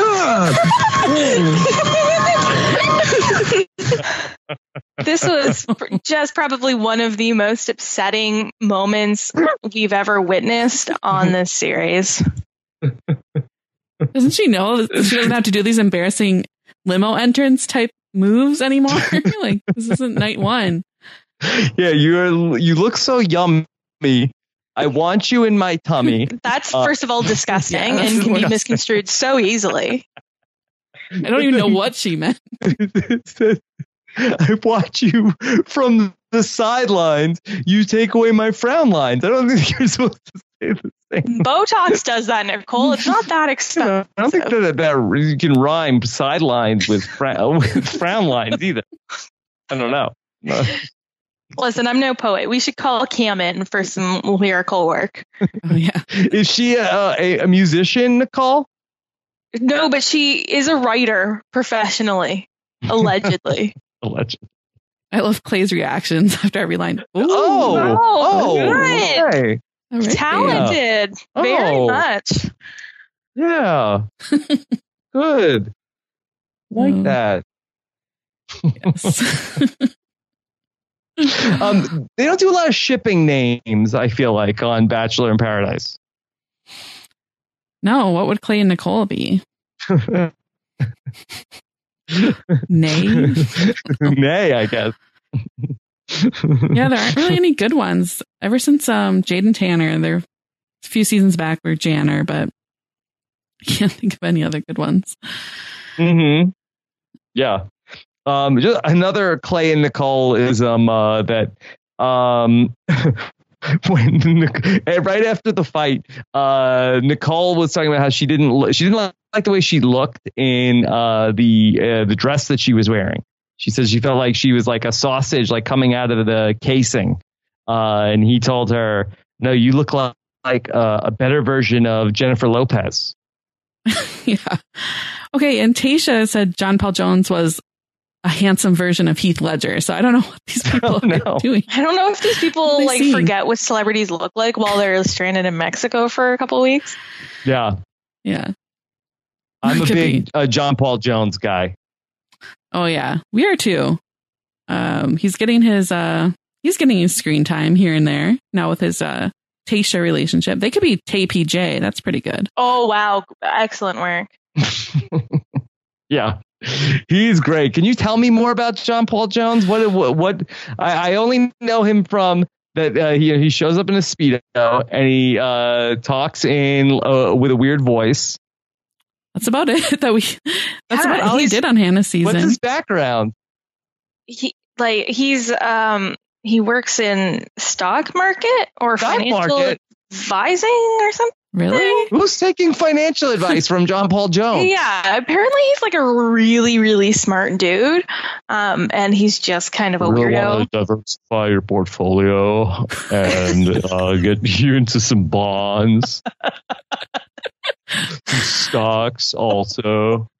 God. This was just probably one of the most upsetting moments we've ever witnessed on this series. Doesn't she know that she doesn't have to do these embarrassing limo entrance type moves anymore? This isn't night one. Yeah, you look so yummy. I want you in my tummy. That's first of all disgusting Yeah, that's and can be disgusting. misconstrued so easily. I don't even know what she meant. It says, I watch you from the sidelines. You take away my frown lines. I don't think you're supposed to say the same. Botox does that, Nicole. It's not that expensive. I don't think that you can rhyme sidelines with frown lines either. I don't know. Listen, I'm no poet. We should call Cam in for some lyrical work. Oh, yeah. Is she a musician, Nicole? No, but she is a writer professionally, allegedly. Allegedly. I love Clay's reactions after every line. Ooh. Oh, good. okay. All right. Talented. Yeah. Very Oh. much. Yeah. Good. Like Oh. that. Yes. They don't do a lot of shipping names, I feel like, on Bachelor in Paradise. No, what would Clay and Nicole be? Nay. Nay, I guess. Yeah, there aren't really any good ones. Ever since Jade and Tanner, they're a few seasons back were Janner, but I can't think of any other good ones. Mm-hmm. Yeah. Just another Clay and Nicole is that when right after the fight, Nicole was talking about how she didn't like the way she looked in the dress that she was wearing. She said she felt like she was like a sausage, like coming out of the casing. And he told her, "No, you look like a better version of Jennifer Lopez." Yeah. Okay, and Tayshia said John Paul Jones was a handsome version of Heath Ledger. So I don't know what these people are doing. I don't know if these people They like seem- forget what celebrities look like while they're stranded in Mexico for a couple of weeks. Yeah, Yeah. I'm a Could big John Paul Jones guy. Oh yeah, we are too. He's getting his screen time here and there now with his Tayshia relationship. They could be Tay PJ. That's pretty good. Oh wow, excellent work. Yeah, he's great. Can you tell me more about John Paul Jones? What I only know him from that he shows up in a Speedo and he talks in with a weird voice. That's about it. That's Yeah, about all he did on Hannah's season. What's his background? He works in stock market or Stock financial market? advising or something. Really? Who's taking financial advice from John Paul Jones? Yeah, apparently he's like a really, really smart dude. And he's just kind of a weirdo. Want to diversify your portfolio and get you into some bonds, some stocks also.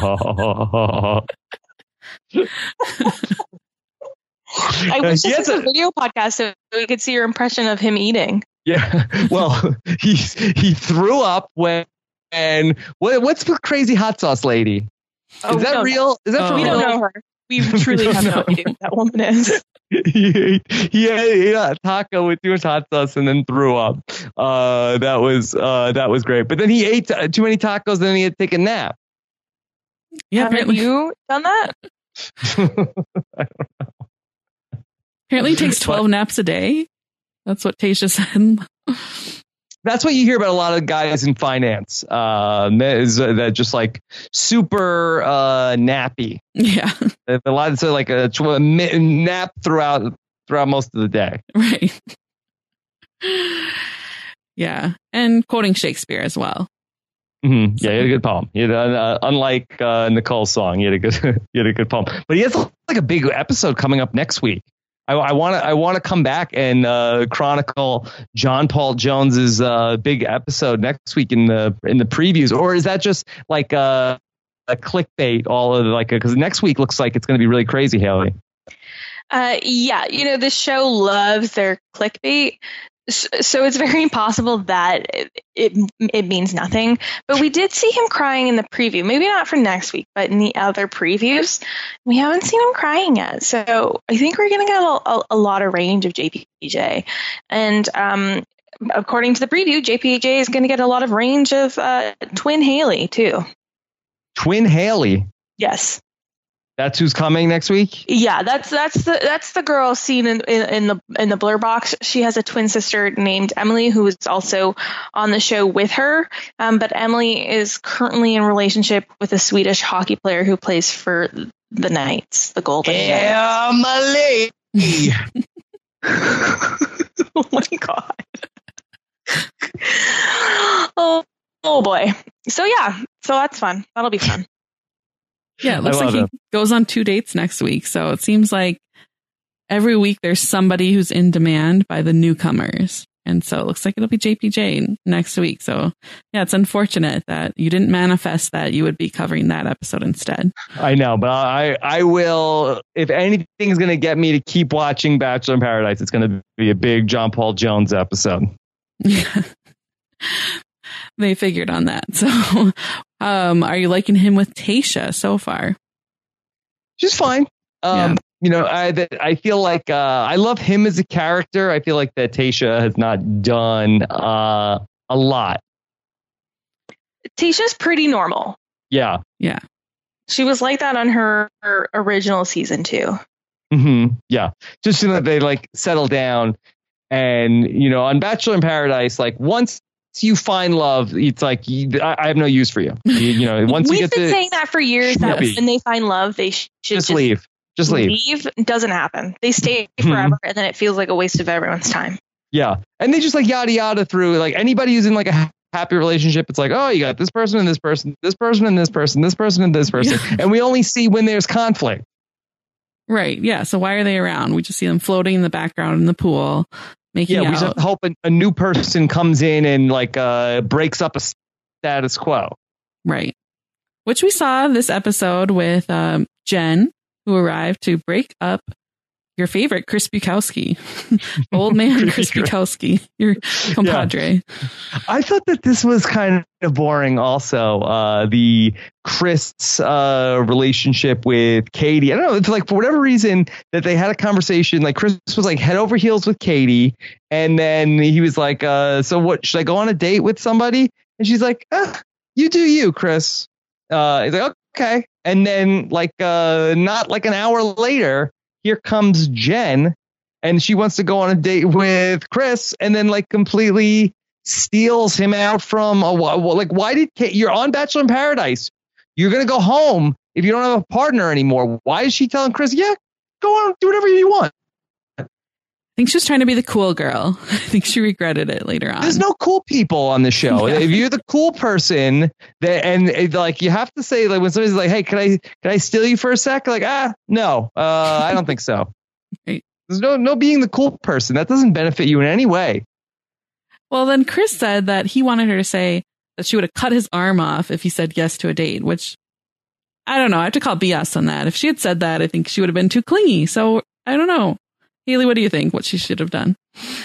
I wish He this has was a video podcast so we could see your impression of him eating. Yeah, well, he threw up when what's the crazy hot sauce lady? Oh, Is that no. real? Is that for We real? don't know her. We truly have no idea who that woman is. he ate a taco with too much hot sauce and then threw up. That was great. But then he ate too many tacos and then he had to take a nap. Yeah, Haven't apparently, you done that? apparently he takes 12 naps a day. That's what Tayshia said. That's what you hear about a lot of guys in finance. That just like super nappy. Yeah, A lot of like a nap throughout most of the day. right. Yeah, and quoting Shakespeare as well. Mm-hmm. Yeah, he had a good poem. He had, unlike Nicole's song, he had a good poem. But he has like a big episode coming up next week. I want to come back and chronicle John Paul Jones's big episode next week in the previews, or is that just like a clickbait? All of because next week looks like it's going to be really crazy, Haley. Yeah, the show loves their clickbait. So it's very possible that it means nothing. But we did see him crying in the preview. Maybe not for next week, but in the other previews, we haven't seen him crying yet. So I think we're going to get a lot of range of JPJ. And according to the preview, JPJ is going to get a lot of range of twin Haley, too. Twin Haley. Yes. That's who's coming next week? Yeah, that's the girl seen in the blur box. She has a twin sister named Emily who is also on the show with her. But Emily is currently in relationship with a Swedish hockey player who plays for the Knights, the Golden Knights. Emily. Oh my god. Oh boy. So that's fun. That'll be fun. Yeah, it looks like he goes on 2 dates next week. So it seems like every week there's somebody who's in demand by the newcomers. And so it looks like it'll be JPJ next week. So yeah, it's unfortunate that you didn't manifest that you would be covering that episode instead. I know, but I will, if anything is going to get me to keep watching Bachelor in Paradise, it's going to be a big John Paul Jones episode. Yeah. They figured on that. So, are you liking him with Tayshia so far? She's fine. Yeah. You know, I feel like I love him as a character. I feel like that Tayshia has not done a lot. Tayshia's pretty normal. Yeah. Yeah. She was like that on her original season too. Mm-hmm. Yeah. Just so that they like settle down, and you know, on Bachelor in Paradise, like once you find love, it's like I have no use for you. You know, once you We've get been saying that for years. That when they find love, they should just leave. Just leave. Leave doesn't happen. They stay forever, and then it feels like a waste of everyone's time. Yeah, and they just like yada yada through. Like anybody who's in like a happy relationship, it's like, oh, you got this person and this person, this person and this person, this person and this person, and we only see when there's conflict. Right. Yeah. So why are they around? We just see them floating in the background in the pool. Making we just have to hope a new person comes in and like breaks up a status quo. Right. Which we saw this episode with Jen, who arrived to break up your favorite Chris Bukowski, old man Chris Bukowski, your compadre. Yeah. I thought that this was kind of boring also. The Chris relationship with Katie. I don't know. It's like for whatever reason that they had a conversation, like Chris was like head over heels with Katie. And then he was like, so what, should I go on a date with somebody? And she's like, you do you, Chris. He's like, okay. And then like not like an hour later, here comes Jen, and she wants to go on a date with Chris, and then like completely steals him out from like, why did you're on Bachelor in Paradise? You're going to go home if you don't have a partner anymore. Why is she telling Chris, yeah, go on, do whatever you want? I think she was trying to be the cool girl. I think she regretted it later on. There's no cool people on the show. Yeah. If you're the cool person, and like you have to say, like when somebody's like, "Hey, can I steal you for a sec?" Like, no, I don't think so. Right. There's no being the cool person. That doesn't benefit you in any way. Well, then Chris said that he wanted her to say that she would have cut his arm off if he said yes to a date, which I don't know. I have to call BS on that. If she had said that, I think she would have been too clingy. So I don't know. Haley, what do you think? What she should have done?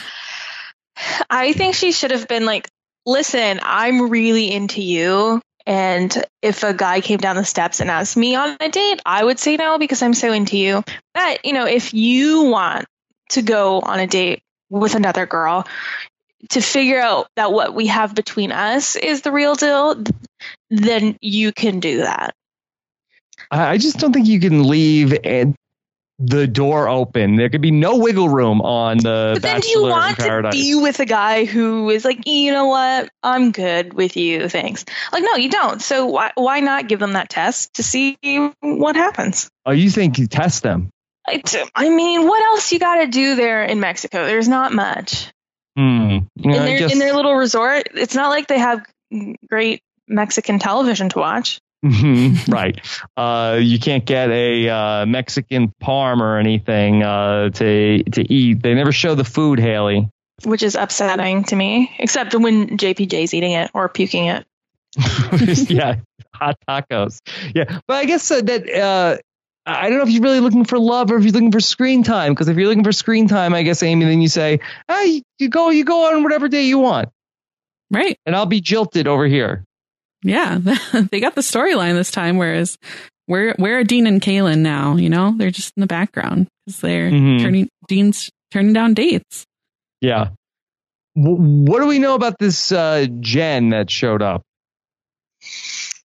I think she should have been like, listen, I'm really into you. And if a guy came down the steps and asked me on a date, I would say no because I'm so into you. But, you know, if you want to go on a date with another girl to figure out that what we have between us is the real deal, then you can do that. I just don't think you can leave the door open. There could be no wiggle room on the But then Bachelor do you want in Paradise. to be with a guy who is like, you know what, I'm good with you, thanks. Like, no, you don't. So why not give them that test to see what happens? Oh, you think you test them? I mean, what else you got to do there in Mexico? There's not much. Yeah, In their little resort, it's not like they have great Mexican television to watch. Right. You can't get a Mexican parm or anything to eat. They never show the food, Haley. Which is upsetting to me, except when JPJ's eating it or puking it. Yeah, hot tacos. Yeah, but I guess that I don't know if you're really looking for love or if you're looking for screen time. Because if you're looking for screen time, I guess, Amy, then you say, hey, you go on whatever day you want. Right. And I'll be jilted over here. Yeah, they got the storyline this time, whereas where are Dean and Kaylin now? You know, they're just in the background because they're Dean's turning down dates. Yeah. What do we know about this Jen that showed up?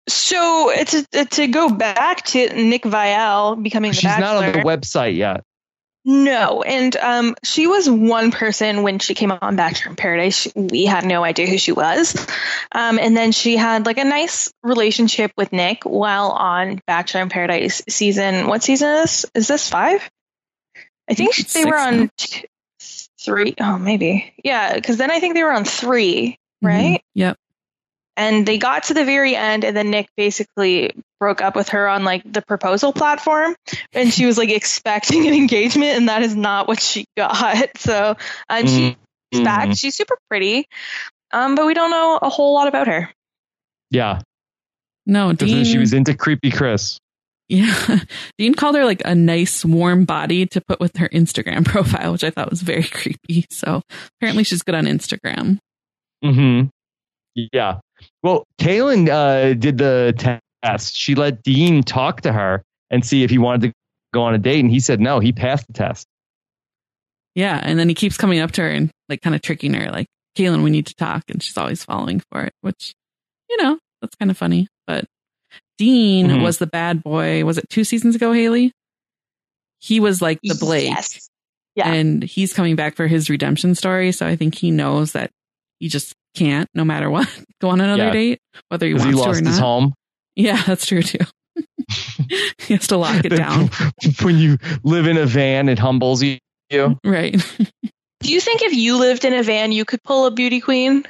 So to go back to Nick Viall becoming the She's Bachelor. not on the website yet. No, and she was one person when she came on Bachelor in Paradise. We had no idea who she was, and then she had like a nice relationship with Nick while on Bachelor in Paradise season. What season is this? Is this 5? I think they were on 3. Oh, maybe. Yeah, because then I think they were on 3, right? Yep. And they got to the very end, and then Nick basically broke up with her on like the proposal platform, and she was like expecting an engagement, and that is not what she got. So she's back. She's super pretty, but we don't know a whole lot about her. Yeah. No, Dean. She was into creepy Chris. Yeah. Dean called her like a nice warm body to put with her Instagram profile, which I thought was very creepy. So apparently she's good on Instagram. Mm-hmm. Yeah. Well, Kaylin did the test. She let Dean talk to her and see if he wanted to go on a date, and he said no. He passed the test. Yeah, and then he keeps coming up to her and like kind of tricking her, like, Kaylin, we need to talk, and she's always falling for it, which, that's kind of funny. But Dean was the bad boy. Was it 2 seasons ago, Haley? He was like the Blake. Yes. Yeah. And he's coming back for his redemption story, so I think he knows that he just can't, no matter what, go on another date, whether he wants to or not. He lost his home. Yeah, that's true too. He has to lock it down. When you live in a van, it humbles you. Right. Do you think if you lived in a van, you could pull a beauty queen?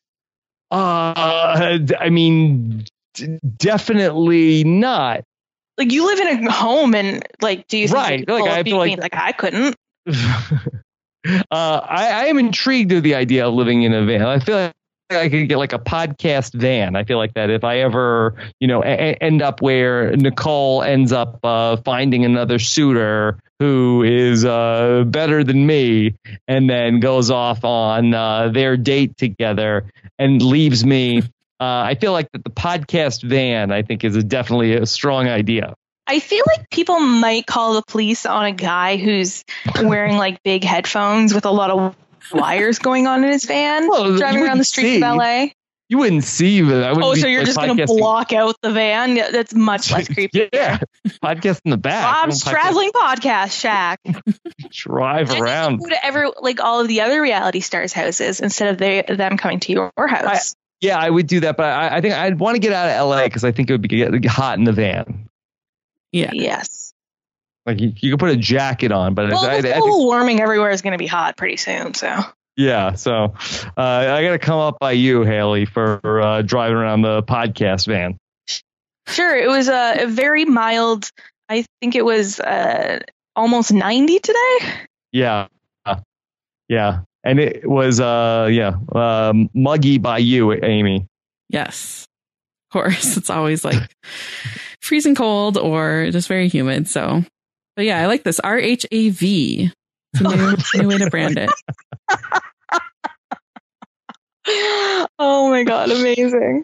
I mean, definitely not. Like, you live in a home, and like, do you think you could pull I a beauty queen? Like, I couldn't. I am intrigued with the idea of living in a van. I feel like I could get like a podcast van. I feel like that if I ever, end up where Nicole ends up finding another suitor who is better than me, and then goes off on their date together and leaves me, I feel like that the podcast van, I think, is definitely a strong idea. I feel like people might call the police on a guy who's wearing like big headphones with a lot of wires going on in his van, driving around the streets of LA. You wouldn't see that. So you're just going to block out the van? That's much less creepy. Yeah, podcast in the back. Bob's traveling podcast shack. Drive around. Go to all of the other reality stars' houses instead of them coming to your house. I would do that, but I think I'd want to get out of LA because I think it would be hot in the van. Yeah. Yes. Like you could put a jacket on, but global warming everywhere is going to be hot pretty soon. So yeah, so I got to come up by you, Haley, for driving around the podcast van. Sure, it was a very mild. I think it was almost 90 today. Yeah, and it was muggy by you, Amy. Yes. Of course, it's always like freezing cold or just very humid. So, but yeah, I like this RHAV. It's a new way to brand it. Oh my God, amazing.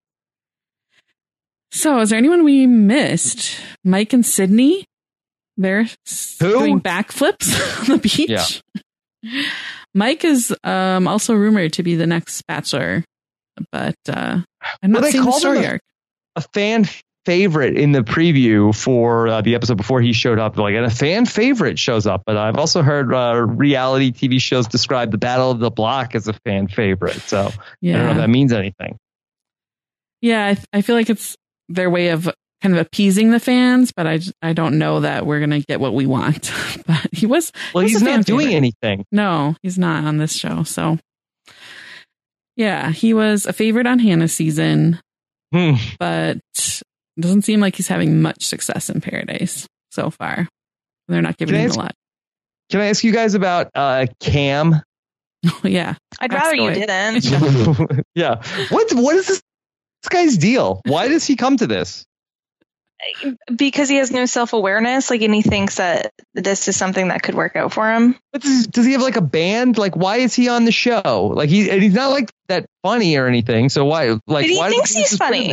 So, is there anyone we missed? Mike and Sydney? They're doing backflips on the beach. Yeah. Mike is also rumored to be the next Bachelor, but I'm not seeing the story arc. A fan favorite in the preview for the episode before he showed up, and a fan favorite shows up. But I've also heard reality TV shows describe the Battle of the Block as a fan favorite. So I don't know if that means anything. Yeah, I feel like it's their way of kind of appeasing the fans, but I don't know that we're gonna get what we want. But he's not doing anything. No, he's not on this show. So yeah, he was a favorite on Hannah's season, but it doesn't seem like he's having much success in Paradise so far. They're not giving him a lot. Can I ask you guys about Cam? Oh, yeah. I'd rather you didn't. Yeah. What is this guy's deal? Why does he come to this? Because he has no self-awareness, and he thinks that this is something that could work out for him. But does he have a band? Why is he on the show? He's not that funny or anything. So why? But he thinks he's funny.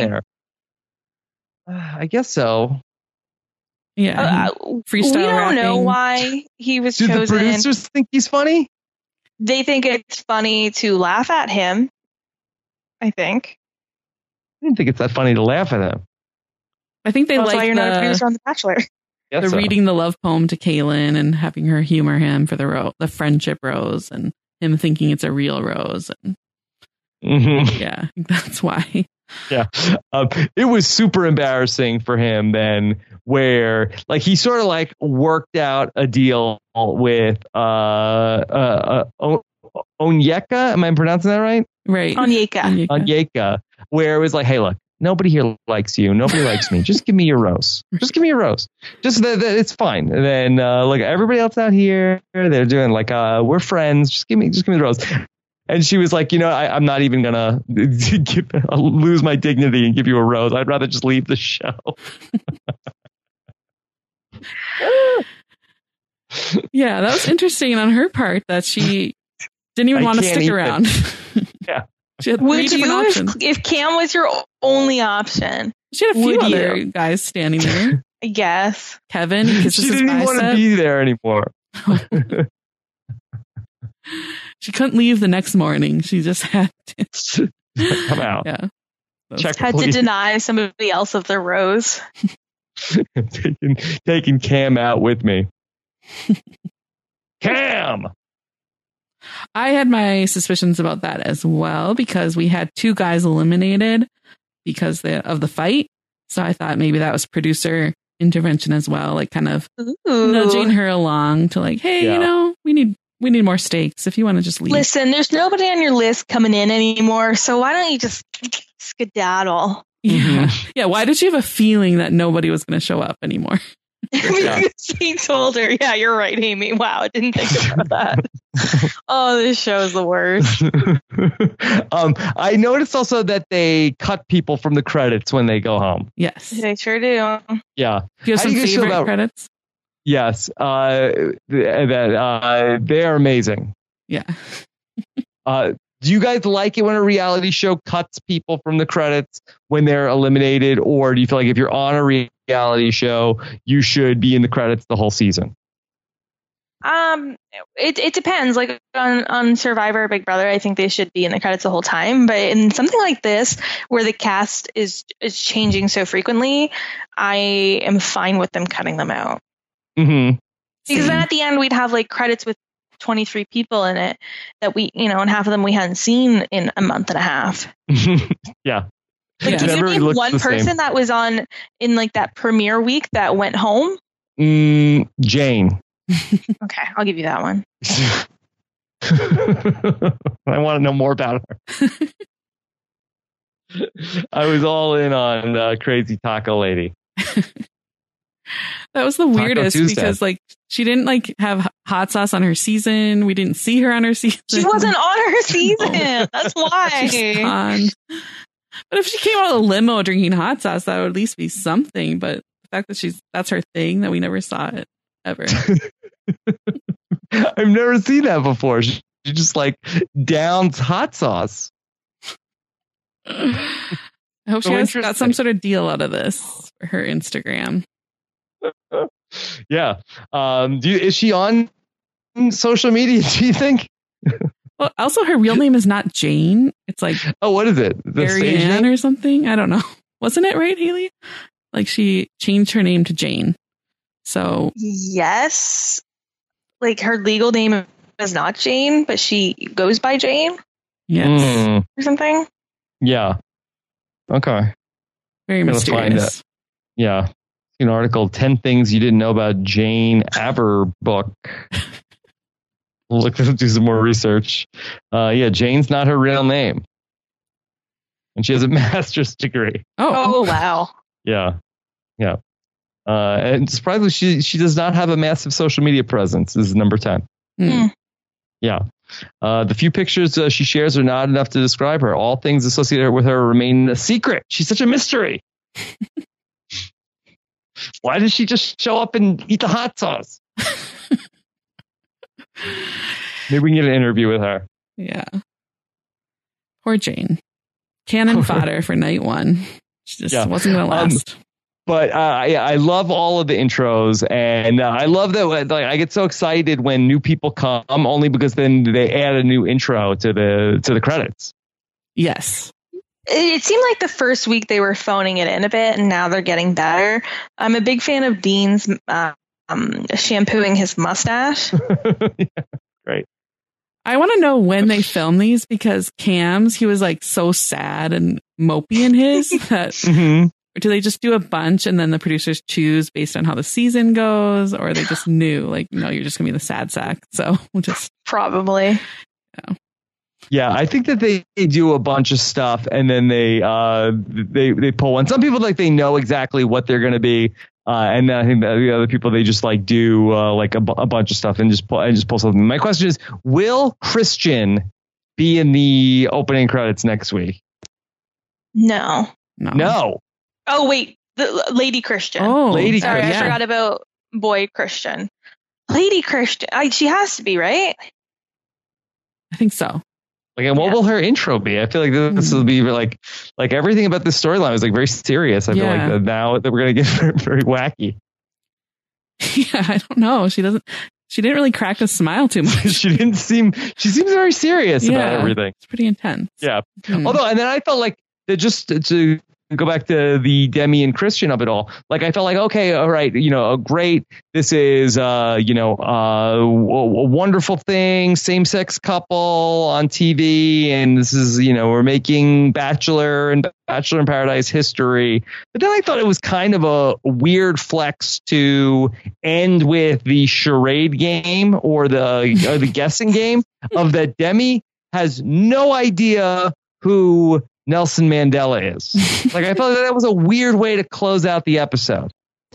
I guess so. Yeah. Freestyle. We don't know why he was chosen. Do the producers think he's funny? They think it's funny to laugh at him, I think. didn't think it's that funny to laugh at him. I think they That's like why you're not a producer on The Bachelor. Guess so. reading the love poem to Kaylin and having her humor him for the friendship rose and him thinking it's a real rose. And yeah, I think that's why. Yeah. It was super embarrassing for him then, where like he sort of like worked out a deal with Onyeka. Am I pronouncing that right? Right. Onyeka. Where it was like, hey, look, nobody here likes you. Nobody likes me. Just give me your rose. Just give me your rose. Just that it's fine. And then look, everybody else out here, they're doing like we're friends. Just give me the rose. And she was like, I'm not even gonna lose my dignity and give you a rose. I'd rather just leave the show. Yeah, that was interesting on her part that she didn't even want to stick around. Yeah. She had Would you, if Cam was your only option? She had a few other guys standing there. I guess. Kevin, he kisses She his didn't even want to bicep. be there anymore. She couldn't leave the next morning. She just had to come out. Yeah. Check, had please. to deny somebody else of their rose. taking Cam out with me. Cam! I had my suspicions about that as well because we had 2 guys eliminated because of the fight. So I thought maybe that was producer intervention as well, like kind of nudging her along to like, hey, we need more stakes if you want to just leave. Listen, there's nobody on your list coming in anymore, so why don't you just skedaddle? Yeah. Yeah. Why did you have a feeling that nobody was going to show up anymore? Because he told her, yeah, you're right, Amy. Wow, I didn't think about that. Oh, this show is the worst. I noticed also that they cut people from the credits when they go home. Yes. They sure do. Yeah. Do you have some favorite credits? Yes. They're amazing. Yeah. Do you guys like it when a reality show cuts people from the credits when they're eliminated? Or do you feel like if you're on a reality show, you should be in the credits the whole season? It depends. Like on Survivor, Big Brother, I think they should be in the credits the whole time. But in something like this, where the cast is changing so frequently, I am fine with them cutting them out. Mm-hmm. Because then at the end, we'd have like credits with 23 people in it that we, and half of them we hadn't seen in a month and a half. Yeah. Like, did you name one person that was on in like that premiere week that went home? Jane. Okay, I'll give you that one. I want to know more about her. I was all in on Crazy Taco Lady. That was the weirdest because like she didn't like have hot sauce on her season. We didn't see her on her season. She wasn't on her season. No. That's why. But if she came out of the limo drinking hot sauce, that would at least be something. But the fact that that's her thing, that we never saw it ever. I've never seen that before. She just like downs hot sauce. I hope she has got some sort of deal out of this for her Instagram. Yeah. Is she on social media, do you think? Well, also her real name is not Jane. It's like, oh, what is it? The stage Ariane name? or something? I don't know. Wasn't it right, Haley? Like she changed her name to Jane. So yes, like her legal name is not Jane, but she goes by Jane. Yes, or something. Yeah. Okay. Very mysterious. Yeah. An article, 10 Things You Didn't Know About Jane Averbook. Let's do some more research. Yeah, Jane's not her real name. And she has a master's degree. Oh wow. Yeah. Yeah. And surprisingly, she does not have a massive social media presence. This is number 10. Yeah. The few pictures she shares are not enough to describe her. All things associated with her remain a secret. She's such a mystery. Why did she just show up and eat the hot sauce? Maybe we can get an interview with her. Yeah. Poor Jane. Cannon fodder for night one. She just wasn't going to last. But I love all of the intros, and I love that. Like, I get so excited when new people come, only because then they add a new intro to the credits. Yes. It seemed like the first week they were phoning it in a bit, and now they're getting better. I'm a big fan of Dean's shampooing his mustache. Yeah, great. I want to know when they film these, because Cam's, he was like so sad and mopey in his that Mhm. do they just do a bunch and then the producers choose based on how the season goes, or they just knew like, no, you're just gonna be the sad sack, so we'll just Probably. Yeah, I think that they do a bunch of stuff and then they pull one. Some people like they know exactly what they're going to be, and then I think that the other people they just like do like a bunch of stuff and just pull something. My question is, will Christian be in the opening credits next week? No. No. Oh wait, the Lady Christian. Oh, Lady Sorry, Christian. I forgot about Boy Christian. Lady Christian. She has to be, right? I think so. Like, and what will her intro be? I feel like this will be like everything about this storyline was like very serious. I feel like that now that we're gonna get very wacky. Yeah, I don't know. She didn't really crack a smile too much. She seems very serious about everything. It's pretty intense. Yeah. Although, and then I felt like that just to go back to the Demi and Christian of it all, like I felt like, okay, all right, great. This is, a wonderful thing, same-sex couple on TV, and this is, we're making Bachelor in Paradise history. But then I thought it was kind of a weird flex to end with the charade game or the guessing game of that Demi has no idea who Nelson Mandela is. Like, I felt that was a weird way to close out the episode.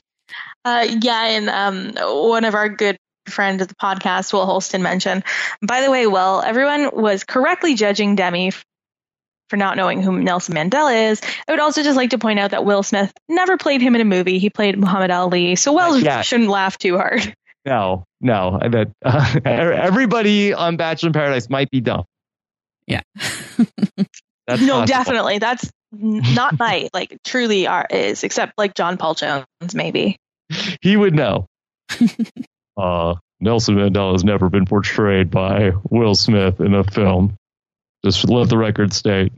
And one of our good friends of the podcast, Will Holston, mentioned, by the way, Will, everyone was correctly judging Demi for not knowing who Nelson Mandela is. I would also just like to point out that Will Smith never played him in a movie. He played Muhammad Ali. So Will shouldn't laugh too hard. No. I bet everybody on Bachelor in Paradise might be dumb. Yeah. That's no, possible. definitely. That's not truly is, except like John Paul Jones, maybe. He would know. Nelson Mandela has never been portrayed by Will Smith in a film. Just let the record state.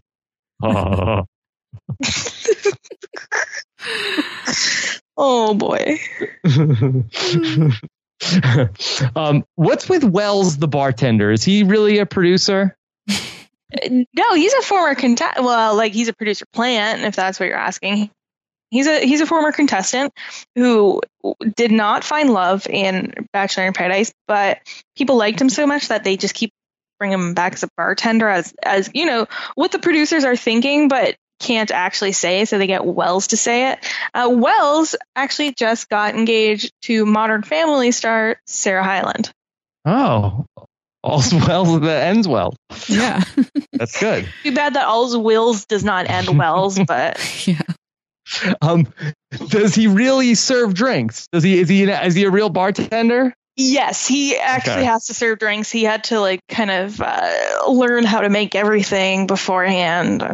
Oh boy. What's with Wells the bartender? Is he really a producer? No, he's a former contestant. Well, like he's a producer plant, if that's what you're asking. He's a former contestant who did not find love in Bachelor in Paradise, but people liked him so much that they just keep bringing him back as a bartender, as what the producers are thinking, but can't actually say, so they get Wells to say it. Wells actually just got engaged to Modern Family star Sarah Hyland. Oh. All's well that ends well. Yeah. That's good. Too bad that all's wills does not end wells, but yeah. Does he really serve drinks? Is he a real bartender? Yes, he actually has to serve drinks. He had to learn how to make everything beforehand.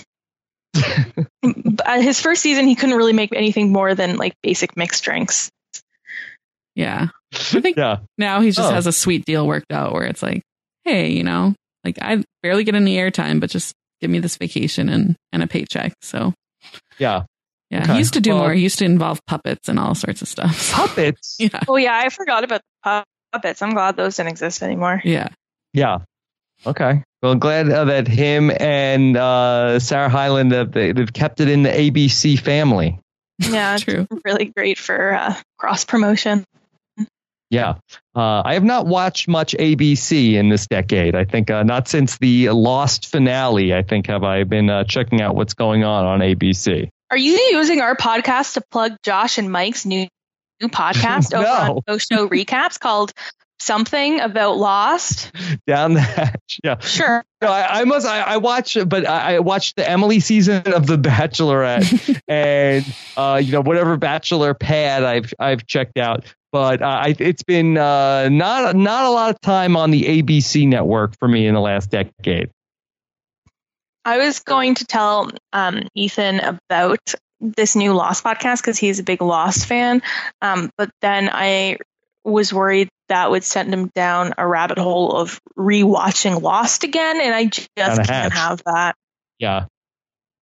His first season, he couldn't really make anything more than basic mixed drinks. Yeah. I think now he just has a sweet deal worked out where it's like, hey, I barely get any airtime, but just give me this vacation and a paycheck. So yeah. He used to do more. He used to involve puppets and all sorts of stuff. So, puppets? Yeah. Oh yeah, I forgot about the puppets. I'm glad those don't exist anymore. Yeah. Yeah. Okay. Well, glad that him and Sarah Hyland they've kept it in the ABC family. Yeah, true. It's really great for cross promotion. Yeah. I have not watched much ABC in this decade. I think not since the Lost finale, I think, have I been checking out what's going on ABC. Are you using our podcast to plug Josh and Mike's new podcast over on Post Show Recaps called Something About Lost? Down the hatch. Yeah. Sure. No, I watched the Emily season of The Bachelorette and whatever Bachelor pad I've checked out. But it's been not a lot of time on the ABC network for me in the last decade. I was going to tell Ethan about this new Lost podcast because he's a big Lost fan. But then I was worried that would send him down a rabbit hole of rewatching Lost again. And I just can't have that. Yeah.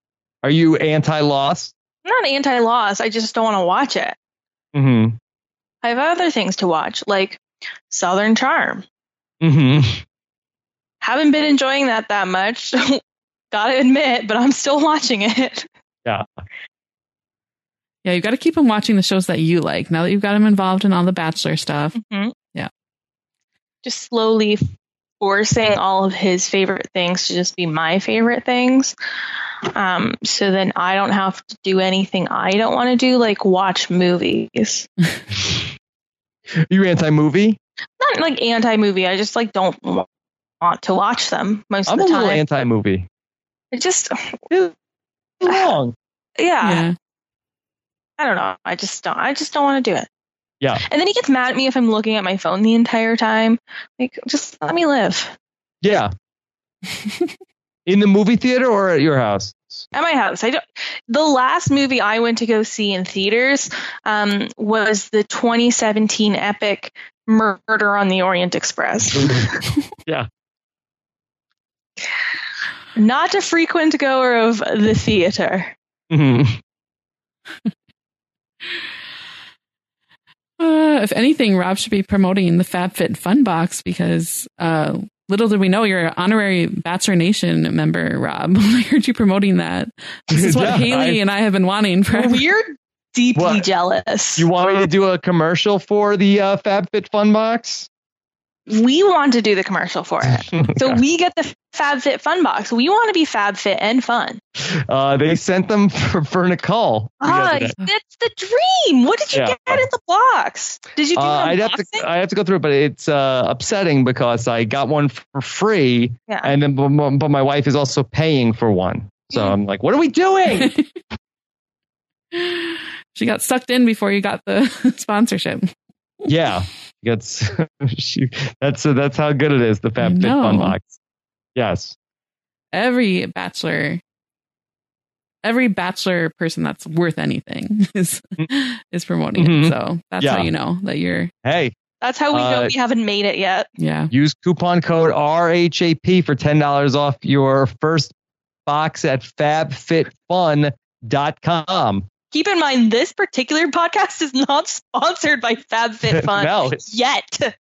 Are you anti-Lost? I'm not anti-Lost. I just don't want to watch it. Mm-hmm. I have other things to watch, like Southern Charm. Mm-hmm. Haven't been enjoying that much. Gotta admit, but I'm still watching it. Yeah. Yeah, you've got to keep him watching the shows that you like. Now that you've got him involved in all the Bachelor stuff. Mm-hmm. Yeah. Just slowly forcing all of his favorite things to just be my favorite things. So then I don't have to do anything I don't want to do, like watch movies. You anti-movie? Not like anti-movie. I just like don't want to watch them most of the I'm a time. little anti-movie. It just Long. yeah. I don't know. I just don't want to do it. Yeah. And then he gets mad at me if I'm looking at my phone the entire time. Like, just let me live. Yeah. In the movie theater or at your house? At my house. The last movie I went to go see in theaters was the 2017 epic Murder on the Orient Express. Yeah. Not a frequent goer of the theater. Mm-hmm. If anything, Rob should be promoting the FabFitFun box because little did we know you're an honorary Bachelor Nation member, Rob. I heard you promoting that. This is what Haley and I have been wanting forever. We're deeply jealous. You want me to do a commercial for the FabFitFun box? We want to do the commercial for it. So we get the FabFitFun box. We want to be FabFit and fun. They sent them for Nicole. That's the dream. What did you get in the box? Did you do I have to go through it, but it's upsetting because I got one for free, and then but my wife is also paying for one. So I'm like, what are we doing? She got sucked in before you got the sponsorship. Yeah, that's how good it is. The FabFitFun box. Yes. Every bachelor person that's worth anything is promoting it. So that's how you know that you're. Hey, that's how we know we haven't made it yet. Yeah. Use coupon code RHAP for $10 off your first box at FabFitFun.com. Keep in mind, this particular podcast is not sponsored by FabFitFun. No. Yet.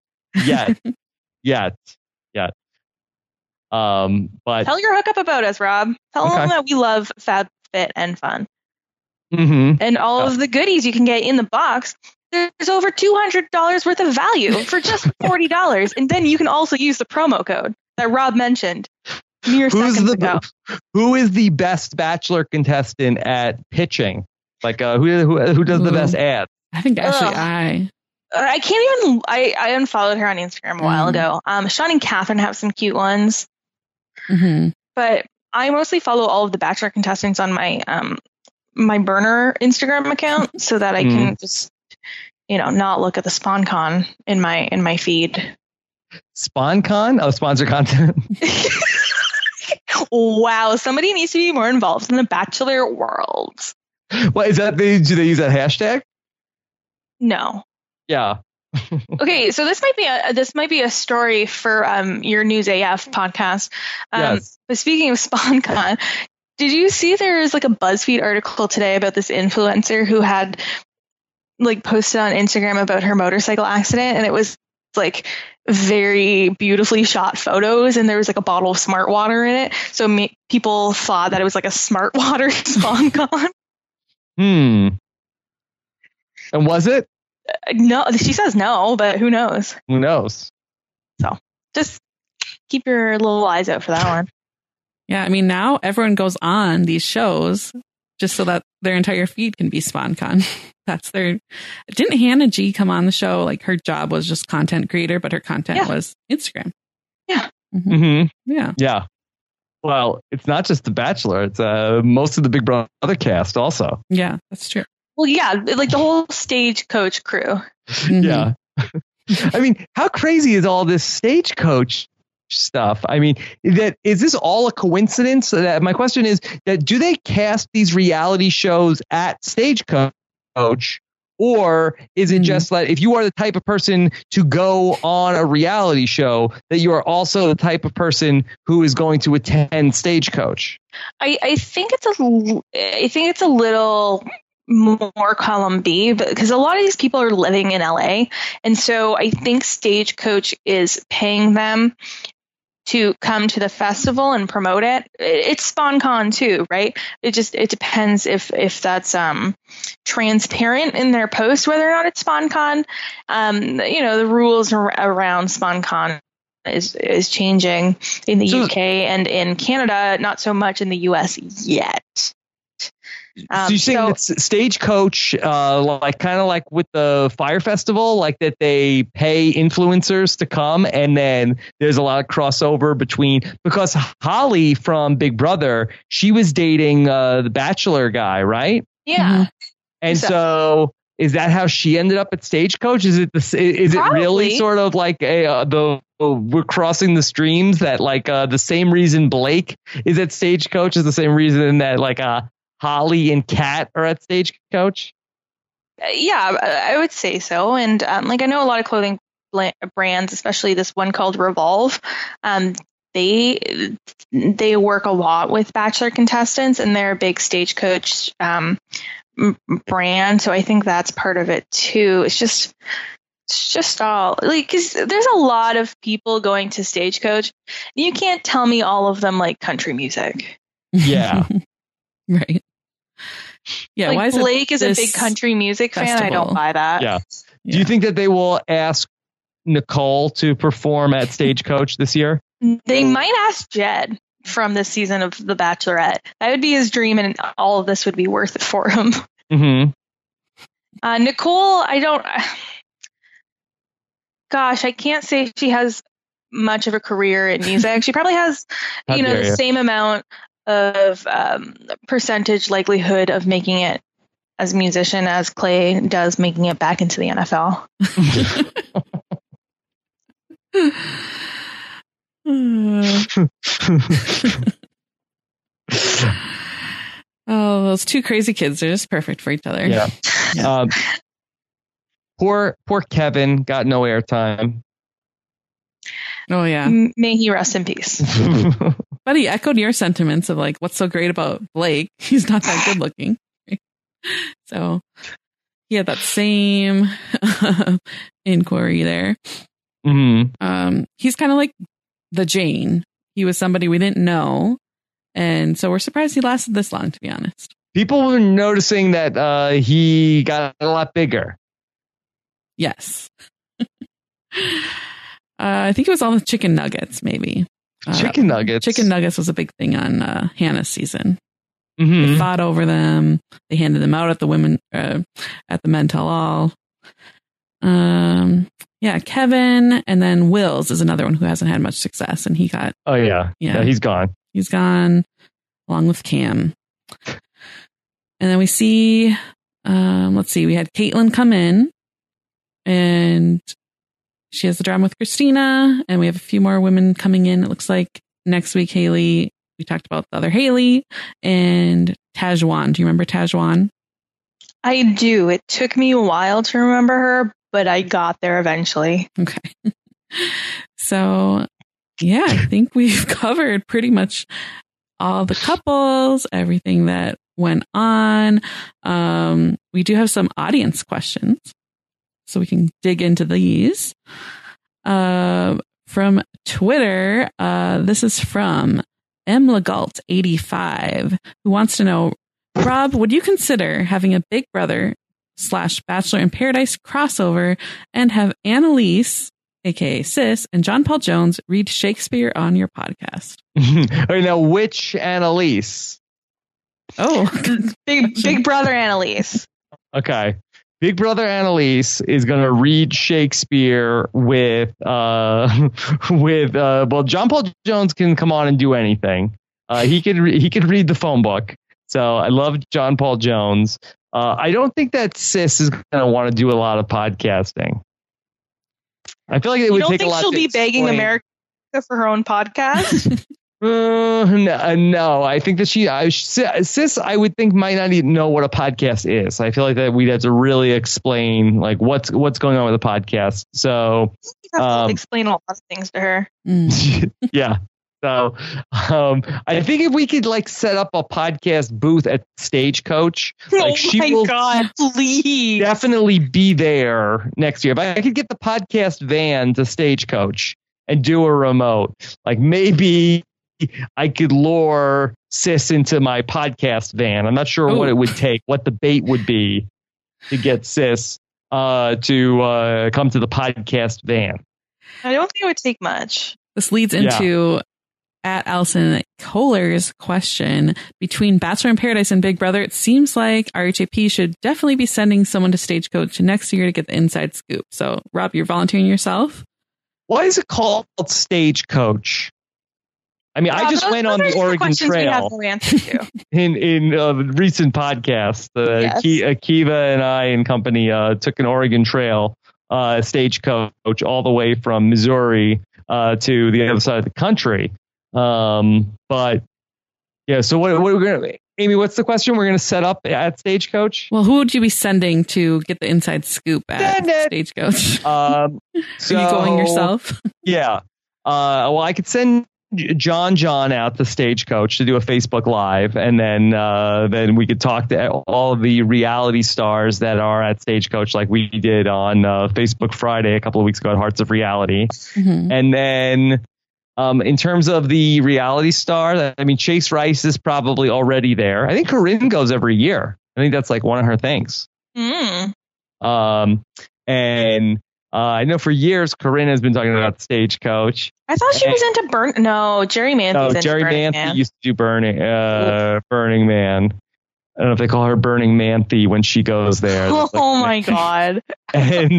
But tell your hookup about us, Rob. Tell them that we love FabFit and fun. Mm-hmm. And all of the goodies you can get in the box. There's over $200 worth of value for just $40. And then you can also use the promo code that Rob mentioned mere seconds ago. Who is the best Bachelor contestant at pitching? Like who does the best ads? I think actually I can't even. I unfollowed her on Instagram a while ago. Sean and Catherine have some cute ones, but I mostly follow all of the Bachelor contestants on my my burner Instagram account so that I can just not look at the SpawnCon in my feed. SpawnCon? Oh, sponsor content. Wow, somebody needs to be more involved in the Bachelor world. What is that? Do they use that hashtag? No. Yeah. Okay, so this might be a story for your News AF podcast. Yes. But speaking of SpawnCon, did you see there's like a BuzzFeed article today about this influencer who had like posted on Instagram about her motorcycle accident, and it was like very beautifully shot photos, and there was like a bottle of Smart Water in it. So people thought that it was like a Smart Water SpawnCon. And was it? No, she says no, but who knows? Who knows? So just keep your little eyes out for that one. Yeah, I mean, now everyone goes on these shows just so that their entire feed can be SpawnCon. That's their. Didn't Hannah G come on the show? Like her job was just content creator, but her content was Instagram. Yeah. Yeah. Well, it's not just The Bachelor. It's most of the Big Brother cast also. Yeah, that's true. Well, yeah, like the whole Stagecoach crew. Yeah. I mean, how crazy is all this Stagecoach stuff? I mean, is this all a coincidence? My question is that do they cast these reality shows at Stagecoach, Or is it just like if you are the type of person to go on a reality show, that you are also the type of person who is going to attend Stagecoach? I think it's a little more column B, because a lot of these people are living in LA, and so I think Stagecoach is paying them to come to the festival and promote it. It's SpawnCon too, right? It depends if that's transparent in their post whether or not it's SpawnCon. The rules around SpawnCon is changing in the UK and in Canada, not so much in the US yet. So you're saying that Stagecoach, kind of like with the Fire Festival, like that they pay influencers to come, and then there's a lot of crossover because Holly from Big Brother, she was dating the Bachelor guy, right? Yeah. And so is that how she ended up at Stagecoach? Is it really sort of like we're crossing the streams, that like the same reason Blake is at Stagecoach is the same reason that like Holly and Kat are at Stagecoach? Yeah, I would say so. And I know a lot of clothing brands, especially this one called Revolve, they work a lot with Bachelor contestants, and they're a big Stagecoach brand. So I think that's part of it too. It's just all like, 'cause there's a lot of people going to Stagecoach. You can't tell me all of them like country music. Yeah. Right. Yeah. Like why is Blake is a big country music fan. I don't buy that. Yeah. Do you think that they will ask Nicole to perform at Stagecoach this year? They might ask Jed from this season of The Bachelorette. That would be his dream, and all of this would be worth it for him. Mm-hmm. Nicole, I can't say she has much of a career in music. She probably has, the same amount of percentage likelihood of making it as a musician as Clay does making it back into the NFL. Oh, those two crazy kids are just perfect for each other. Yeah. Poor Kevin got no airtime. Oh yeah. May he rest in peace. But he echoed your sentiments of like, what's so great about Blake? He's not that good looking. So he had that same inquiry there. Mm-hmm. He's kind of like the Jane. He was somebody we didn't know. And so we're surprised he lasted this long, to be honest. People were noticing that he got a lot bigger. Yes. I think it was all the chicken nuggets, maybe. Chicken nuggets? Chicken nuggets was a big thing on Hannah's season. Mm-hmm. They fought over them. They handed them out at the women, at the Men Tell All. Yeah, Kevin, and then Wills is another one who hasn't had much success, and he got. Oh yeah, he's gone. He's gone, along with Cam. And then we see, let's see, we had Caitlin come in, and she has the drama with Christina, and we have a few more women coming in. It looks like next week, Haley. We talked about the other Haley and Tajwan. Do you remember Tajwan? I do. It took me a while to remember her, but I got there eventually. Okay. So, yeah, I think we've covered pretty much all the couples, everything that went on. We do have some audience questions, so we can dig into these. From Twitter, this is from mlegalt85, who wants to know, Rob, would you consider having a Big Brother / Bachelor in Paradise crossover and have Annalise, aka Sis, and John Paul Jones read Shakespeare on your podcast? All right, now, which Annalise? Oh, Big Brother Annalise. Okay. Big Brother Annalise is going to read Shakespeare with John Paul Jones can come on and do anything. He could read the phone book. So I love John Paul Jones. I don't think that Sis is going to want to do a lot of podcasting. I feel like it would take a lot. You don't think she'll be begging America for her own podcast? No, I think that Sis, I would think might not even know what a podcast is. I feel like that we'd have to really explain like what's going on with the podcast. So You have to explain a lot of things to her. yeah. So I think if we could like set up a podcast booth at Stagecoach, like God, please. definitely be there next year. If I could get the podcast van to Stagecoach and do a remote, like maybe I could lure Sis into my podcast van. I'm not sure what it would take, what the bait would be to get Sis to come to the podcast van. I don't think it would take much. This leads into at Allison Kohler's question. Between Bachelor in Paradise and Big Brother, it seems like RHAP should definitely be sending someone to Stagecoach next year to get the inside scoop. So, Rob, you're volunteering yourself? Why is it called Stagecoach? I mean, I just went on the Oregon Trail in a recent podcast. Akiva and I and company took an Oregon Trail Stagecoach all the way from Missouri to the other side of the country. But yeah, so what we're gonna, Amy, what's the question we're gonna set up at Stagecoach? Well, who would you be sending to get the inside scoop at Stagecoach? Are you going yourself? Yeah. Well, I could send John out to Stagecoach to do a Facebook Live, and then we could talk to all of the reality stars that are at Stagecoach, like we did on Facebook Friday a couple of weeks ago at Hearts of Reality. Mm-hmm. And then in terms of the reality star, I mean, Chase Rice is probably already there. I think Corinne goes every year. I think that's like one of her things. Mm. And I know for years Corinne has been talking about Stagecoach. I thought she was into Jerry Manthe. Jerry Manthe used to do Burning Man. I don't know if they call her Burning Manthe when she goes there. Oh my God. And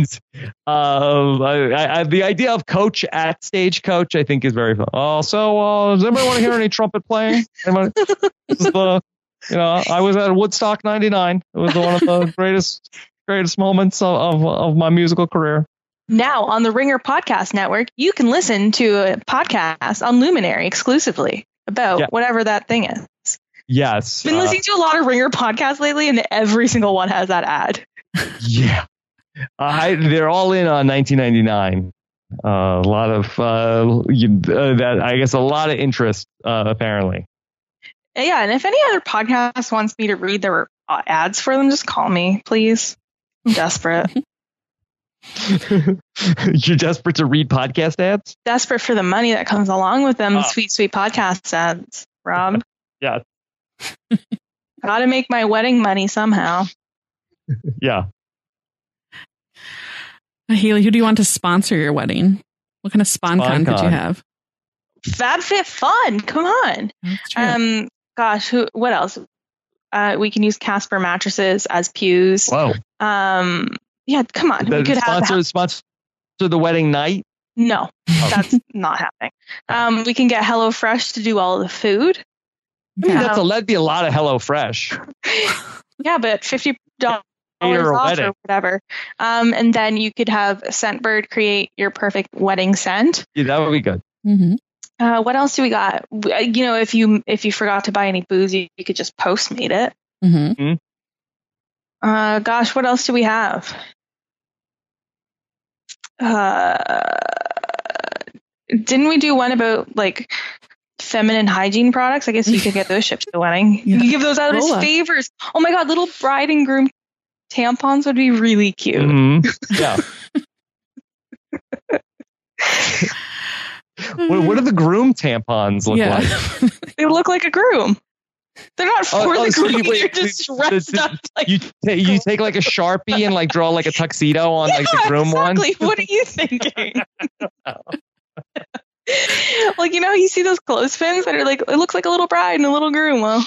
the idea of Coach at Stagecoach, I think, is very fun. So does anybody want to hear any trumpet playing? This is I was at Woodstock 99. It was one of the greatest moments of my musical career. Now on the Ringer Podcast Network, you can listen to a podcast on Luminary exclusively about whatever that thing is. Yes. I've been listening to a lot of Ringer podcasts lately, and every single one has that ad. Yeah. They're all in on 1999. A lot of that. I guess a lot of interest, apparently. Yeah, and if any other podcast wants me to read their ads for them, just call me, please. I'm desperate. You're desperate to read podcast ads? Desperate for the money that comes along with them. Sweet podcast ads, Rob. Yeah. Gotta make my wedding money somehow. Yeah. Haley, who do you want to sponsor your wedding? What kind of SponCon could you have? FabFitFun. Come on. Gosh, what else? We can use Casper mattresses as pews. Whoa. Yeah, come on. We could sponsor the wedding night? No, that's not happening. We can get HelloFresh to do all of the food. I mean, that'd be a lot of HelloFresh. Yeah, but $50 off or whatever. And then you could have Scentbird create your perfect wedding scent. Yeah, that would be good. Mm-hmm. What else do we got? If you forgot to buy any booze, you could just Postmate it. Mm-hmm. Gosh, what else do we have? Didn't we do one about like feminine hygiene products? I guess you could get those shipped to the wedding. Yeah. You can give those out as favors. Oh my God, little bride and groom tampons would be really cute. Mm-hmm. Yeah. What do the groom tampons look like? They look like a groom. They're not for the groom. They're just dressed up. Like you take like a Sharpie and like draw like a tuxedo on like the groom one. What are you thinking? Like, you see those clothespins that are like, it looks like a little bride and a little groom. Well,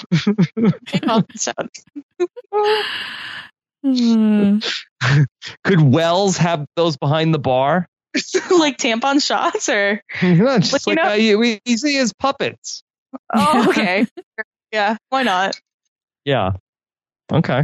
could Wells have those behind the bar? Like tampon shots or? Just we see as puppets. Oh, okay. Yeah, why not? Yeah. Okay.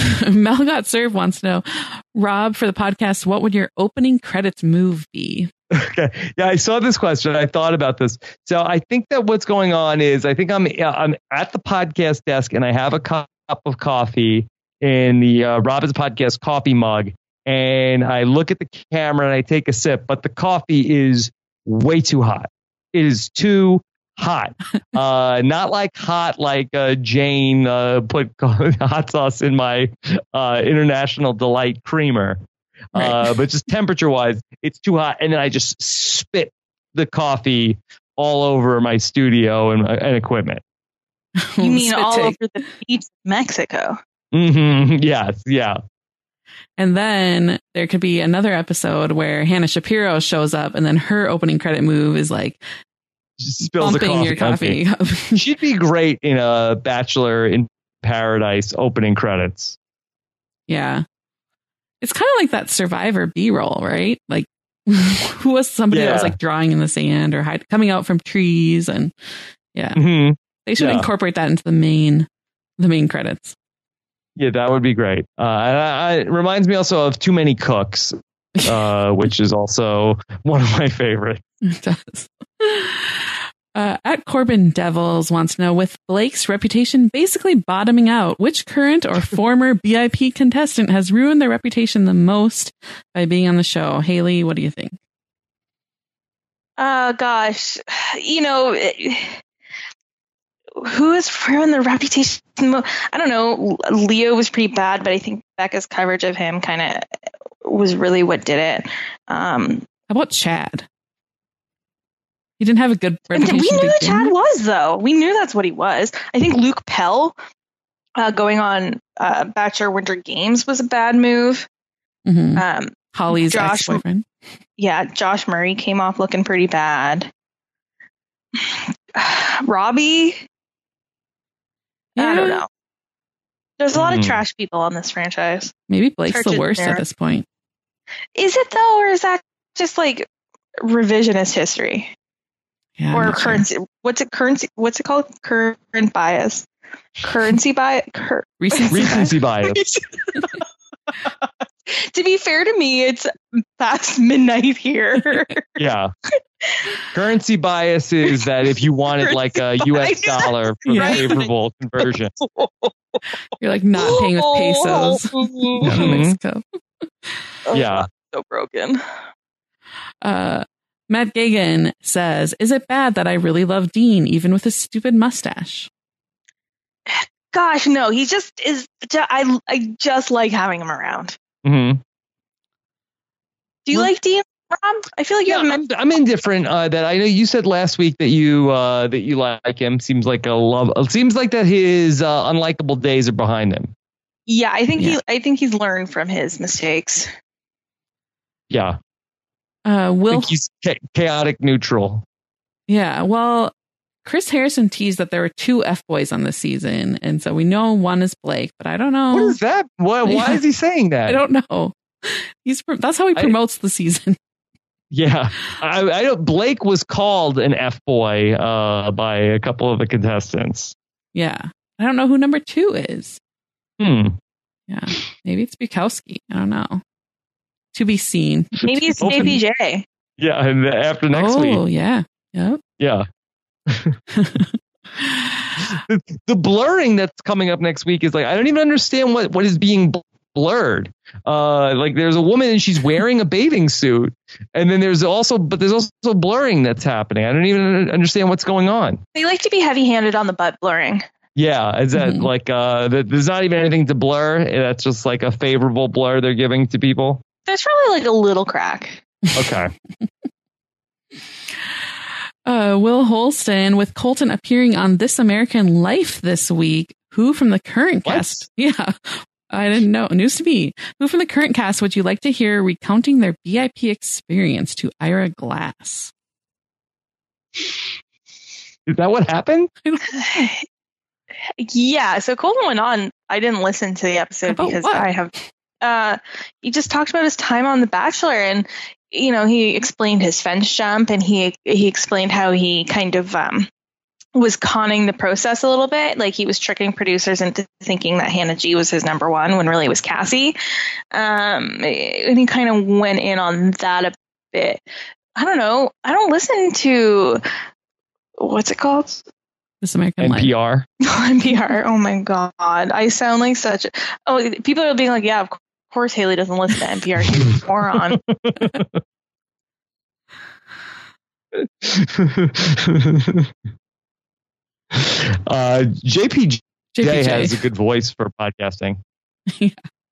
Mel Got Served wants to know, Rob, for the podcast, what would your opening credits move be? Okay. Yeah, I saw this question. I thought about this. So I think that what's going on is I think I'm at the podcast desk and I have a cup of coffee in the Robin's Podcast coffee mug, and I look at the camera and I take a sip, but the coffee is way too hot. It is too hot. Not like hot like Jane put hot sauce in my International Delight creamer. But just temperature wise, it's too hot. And then I just spit the coffee all over my studio and equipment. You mean all over the beach of Mexico? Mm-hmm. Yes. Yeah. And then there could be another episode where Hannah Shapiro shows up and then her opening credit move is like spills bumping your coffee. She'd be great in a Bachelor in Paradise opening credits. Yeah. It's kind of like that Survivor B-roll, right? Like, who was somebody that was like drawing in the sand or coming out from trees? And they should incorporate that into the main credits. Yeah, that would be great. It reminds me also of Too Many Cooks, which is also one of my favorites. It does. At Corbin Devils wants to know, with Blake's reputation basically bottoming out, which current or former BIP contestant has ruined their reputation the most by being on the show? Haley, what do you think? Gosh, who has ruined their reputation? I don't know. Leo was pretty bad, but I think Becca's coverage of him kind of was really what did it. How about Chad? He didn't have a good reputation. We knew that Chad was, though. We knew that's what he was. I think Luke Pell going on Bachelor Winter Games was a bad move. Mm-hmm. Holly's ex-boyfriend. Yeah, Josh Murray came off looking pretty bad. Robbie? Yeah. I don't know. There's a lot of trash people on this franchise. Maybe Blake's the worst at this point. Is it, though, or is that just like revisionist history? Yeah, or currency? Sure. What's it called? Current bias. Currency bias. Recency bias. To be fair to me, it's past midnight here. Yeah. Currency bias is that if you wanted like a US dollar for favorable conversion. You're like not paying with pesos. Mexico. Yeah. So broken. Matt Gagan says, is it bad that I really love Dean, even with his stupid mustache? Gosh, no. He just is. I just like having him around. Mm-hmm. Do you like Dean, Rob? I feel like you have. I'm indifferent. That I know you said last week that you like him. Seems like It seems like that his unlikable days are behind him. Yeah, I think he's learned from his mistakes. Yeah. I think he's chaotic neutral. Yeah, well, Chris Harrison teased that there were 2 F-boys on this season, and so we know one is Blake, but I don't know. What is that? Why is he saying that? I don't know. That's how he promotes the season. Yeah, I know Blake was called an F-boy by a couple of the contestants. Yeah, I don't know who number 2 is. Yeah, maybe it's Bukowski. I don't know. To be seen. Maybe it's JPJ. Yeah, and after next week. Oh, yeah. Yep. Yeah. The blurring that's coming up next week is like, I don't even understand what is being blurred. Like there's a woman and she's wearing a bathing suit, and then there's also blurring that's happening. I don't even understand what's going on. They like to be heavy-handed on the butt blurring. Yeah, is that like there's not even anything to blur? That's just like a favorable blur they're giving to people. There's probably like a little crack. Okay. Will Holston, with Colton appearing on This American Life this week, who from the current cast? Yeah, I didn't know. News to me. Who from the current cast would you like to hear recounting their BIP experience to Ira Glass? Is that what happened? Yeah, so Colton went on. I didn't listen to the episode because I have. He just talked about his time on The Bachelor, and he explained his fence jump, and he explained how he kind of was conning the process a little bit, like he was tricking producers into thinking that Hannah G was his number one when really it was Cassie, and he kind of went in on that a bit. I don't know. I don't listen to, what's it called? This American Life. NPR. NPR. Oh my God. I sound like such people are being like, yeah, of course Haley doesn't listen to NPR. She's a moron. JPJ has a good voice for podcasting. Yeah.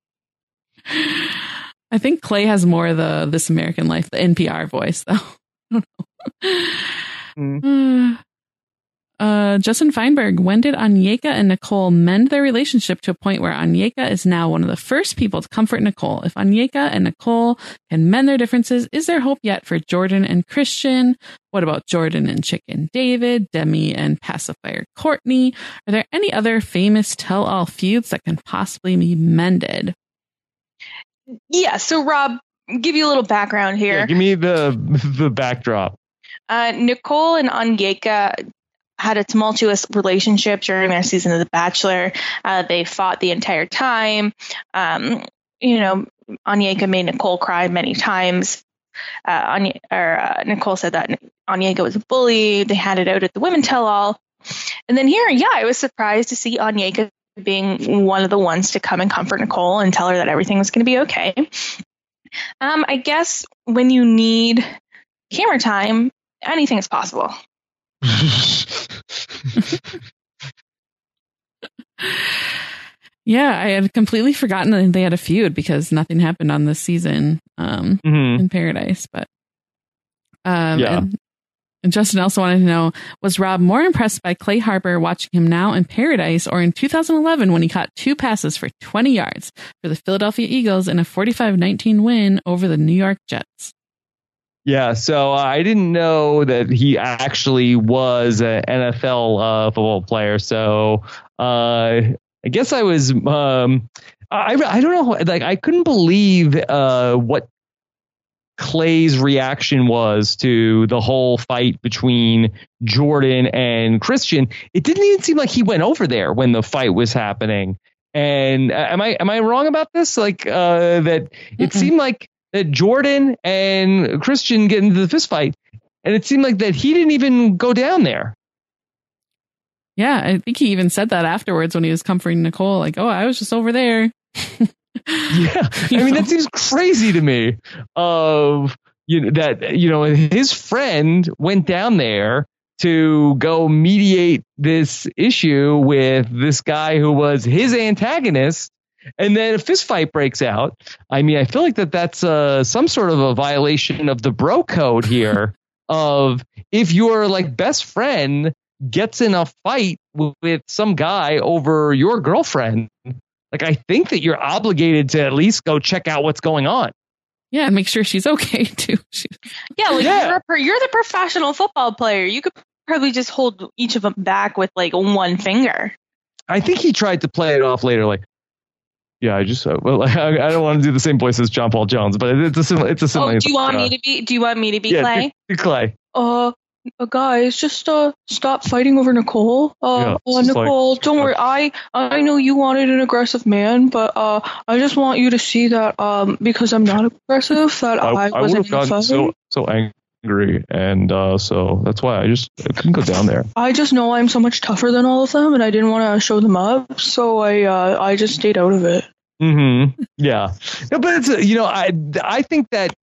I think Clay has more of the This American Life, the NPR voice, though. I don't know. Justin Feinberg, when did Onyeka and Nicole mend their relationship to a point where Onyeka is now one of the first people to comfort Nicole? If Onyeka and Nicole can mend their differences, is there hope yet for Jordan and Christian? What about Jordan and Chicken David, Demi and Pacifier Courtney? Are there any other famous tell-all feuds that can possibly be mended? Yeah, so Rob, give you a little background here. Yeah, give me the backdrop. Nicole and Onyeka had a tumultuous relationship during their season of The Bachelor. They fought the entire time. Onyeka made Nicole cry many times. Nicole said that Onyeka was a bully. They had it out at the Women Tell All. And then here, I was surprised to see Onyeka being one of the ones to come and comfort Nicole and tell her that everything was going to be okay. I guess when you need camera time, anything is possible. Yeah, I had completely forgotten that they had a feud because nothing happened on this season in Paradise. But and Justin also wanted to know, was Rob more impressed by Clay Harper watching him now in Paradise or in 2011 when he caught 2 passes for 20 yards for the Philadelphia Eagles in a 45-19 win over the New York Jets? Yeah, so I didn't know that he actually was an NFL football player. So I guess I was I don't know, like I couldn't believe what Clay's reaction was to the whole fight between Jordan and Christian. It didn't even seem like he went over there when the fight was happening. And am I wrong about this? Like that it seemed like that Jordan and Christian get into the fist fight, and it seemed like that he didn't even go down there. Yeah, I think he even said that afterwards when he was comforting Nicole, like, "Oh, I was just over there." Yeah, I mean that seems crazy to me. His friend went down there to go mediate this issue with this guy who was his antagonist. And then a fist fight breaks out. I mean, I feel like that's some sort of a violation of the bro code here of if your like best friend gets in a fight with some guy over your girlfriend, like I think that you're obligated to at least go check out what's going on. Yeah, and make sure she's okay too. You're the professional football player. You could probably just hold each of them back with like one finger. I think he tried to play it off later, like, yeah, I just I don't want to do the same voice as John Paul Jones, but it's a similar. Do you want me to be Clay? Clay. Guys, just stop fighting over Nicole. Nicole, don't worry. I know you wanted an aggressive man, but I just want you to see that because I'm not aggressive, that I wasn't would have gotten so angry, and so that's why I couldn't go down there. I just know I'm so much tougher than all of them, and I didn't want to show them up, so I just stayed out of it. Mm-hmm. Yeah, no, but it's I think that.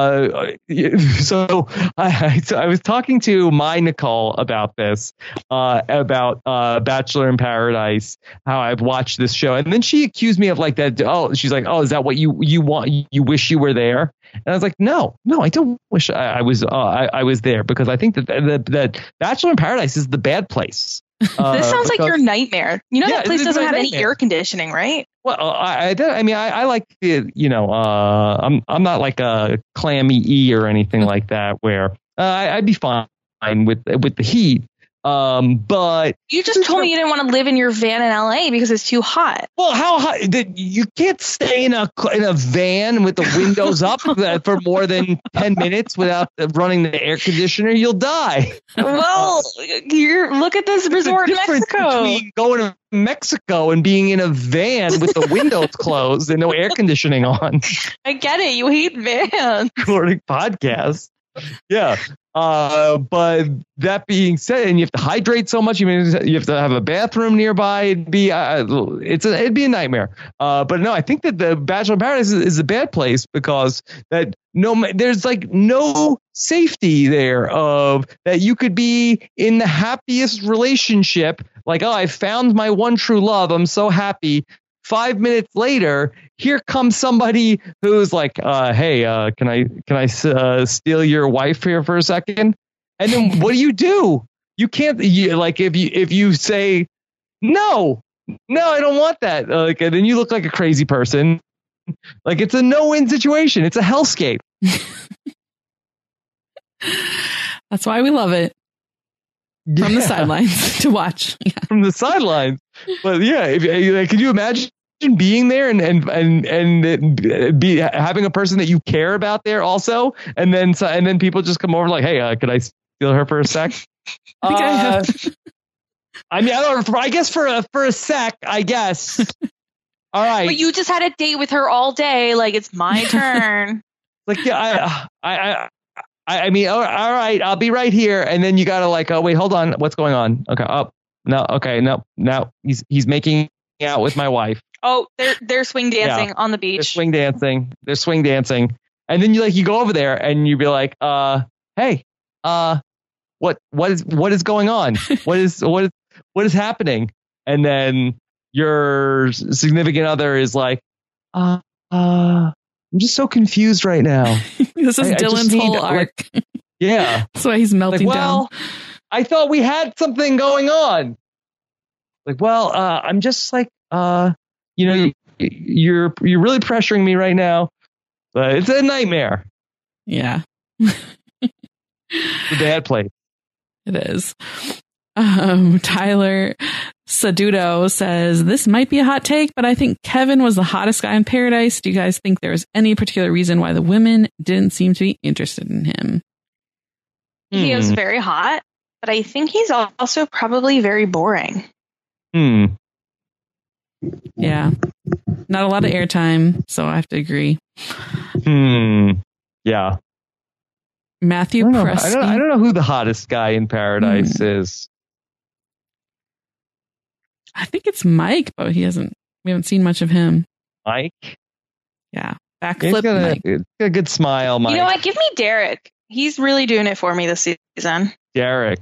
So I was talking to my Nicole about this, about Bachelor in Paradise, how I've watched this show, and then she accused me of like that. Oh, she's like, oh, is that what you want? You wish you were there? And I was like, no, I don't wish I was there, because I think that Bachelor in Paradise is the bad place. This sounds like your nightmare. That place doesn't have any air conditioning, right? Well, I like the, I'm not like a clammy E or anything like that, where I'd be fine with the heat. But you just told me you didn't want to live in your van in LA because it's too hot. Well, how hot? You can't stay in a van with the windows up for more than 10 minutes without running the air conditioner. You'll die. Well, look at this resort in Mexico. Between going to Mexico and being in a van with the windows closed and no air conditioning on. I get it. You hate vans. Recording podcasts. Yeah. But that being said, and you have to hydrate so much. You have to have a bathroom nearby. It'd be a nightmare. But no, I think that the Bachelor in Paradise is a bad place because there's like no safety there of that you could be in the happiest relationship. Like, oh, I found my one true love. I'm so happy. 5 minutes later, here comes somebody who's like, "Hey, can I steal your wife here for a second?" And then what do? You can't. If you say no, I don't want that. And then you look like a crazy person. Like it's a no-win situation. It's a hellscape. That's why we love it. From the sidelines to watch. Yeah. From the sidelines. But yeah, can you imagine being there and be having a person that you care about there also, and then people just come over like, hey, could I steal her for a sec? I mean, I guess for a sec, I guess. All right, but you just had a date with her all day. Like it's my turn. Like yeah, I mean, all right, I'll be right here, and then you gotta like, oh wait, hold on, what's going on? Okay, no, he's making out with my wife. Oh, they're swing dancing on the beach. They're swing dancing. And then you go over there and you be like, hey, what is going on? What is happening? And then your significant other is like, I'm just so confused right now. This is Dylan's whole arc. Yeah. That's why he's melting down. I thought we had something going on. Like, I'm just like, you're really pressuring me right now, but it's a nightmare. Yeah. It's a bad place. It is. Tyler Sadudo says, this might be a hot take, but I think Kevin was the hottest guy in Paradise. Do you guys think there was any particular reason why the women didn't seem to be interested in him? He is very hot, but I think he's also probably very boring. Yeah. Not a lot of airtime, so I have to agree. Yeah. Matthew Presky. I don't know who the hottest guy in Paradise is. I think it's Mike, but we haven't seen much of him. Mike? Yeah. Backflip Mike. He's got a good smile, Mike. You know what? Give me Derek. He's really doing it for me this season. Derek.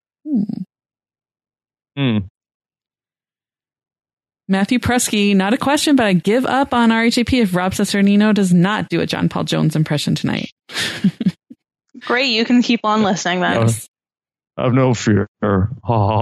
Matthew Presky, not a question, but I give up on RHAP if Rob Cesternino does not do a John Paul Jones impression tonight. Great, you can keep on listening then. I have no fear. That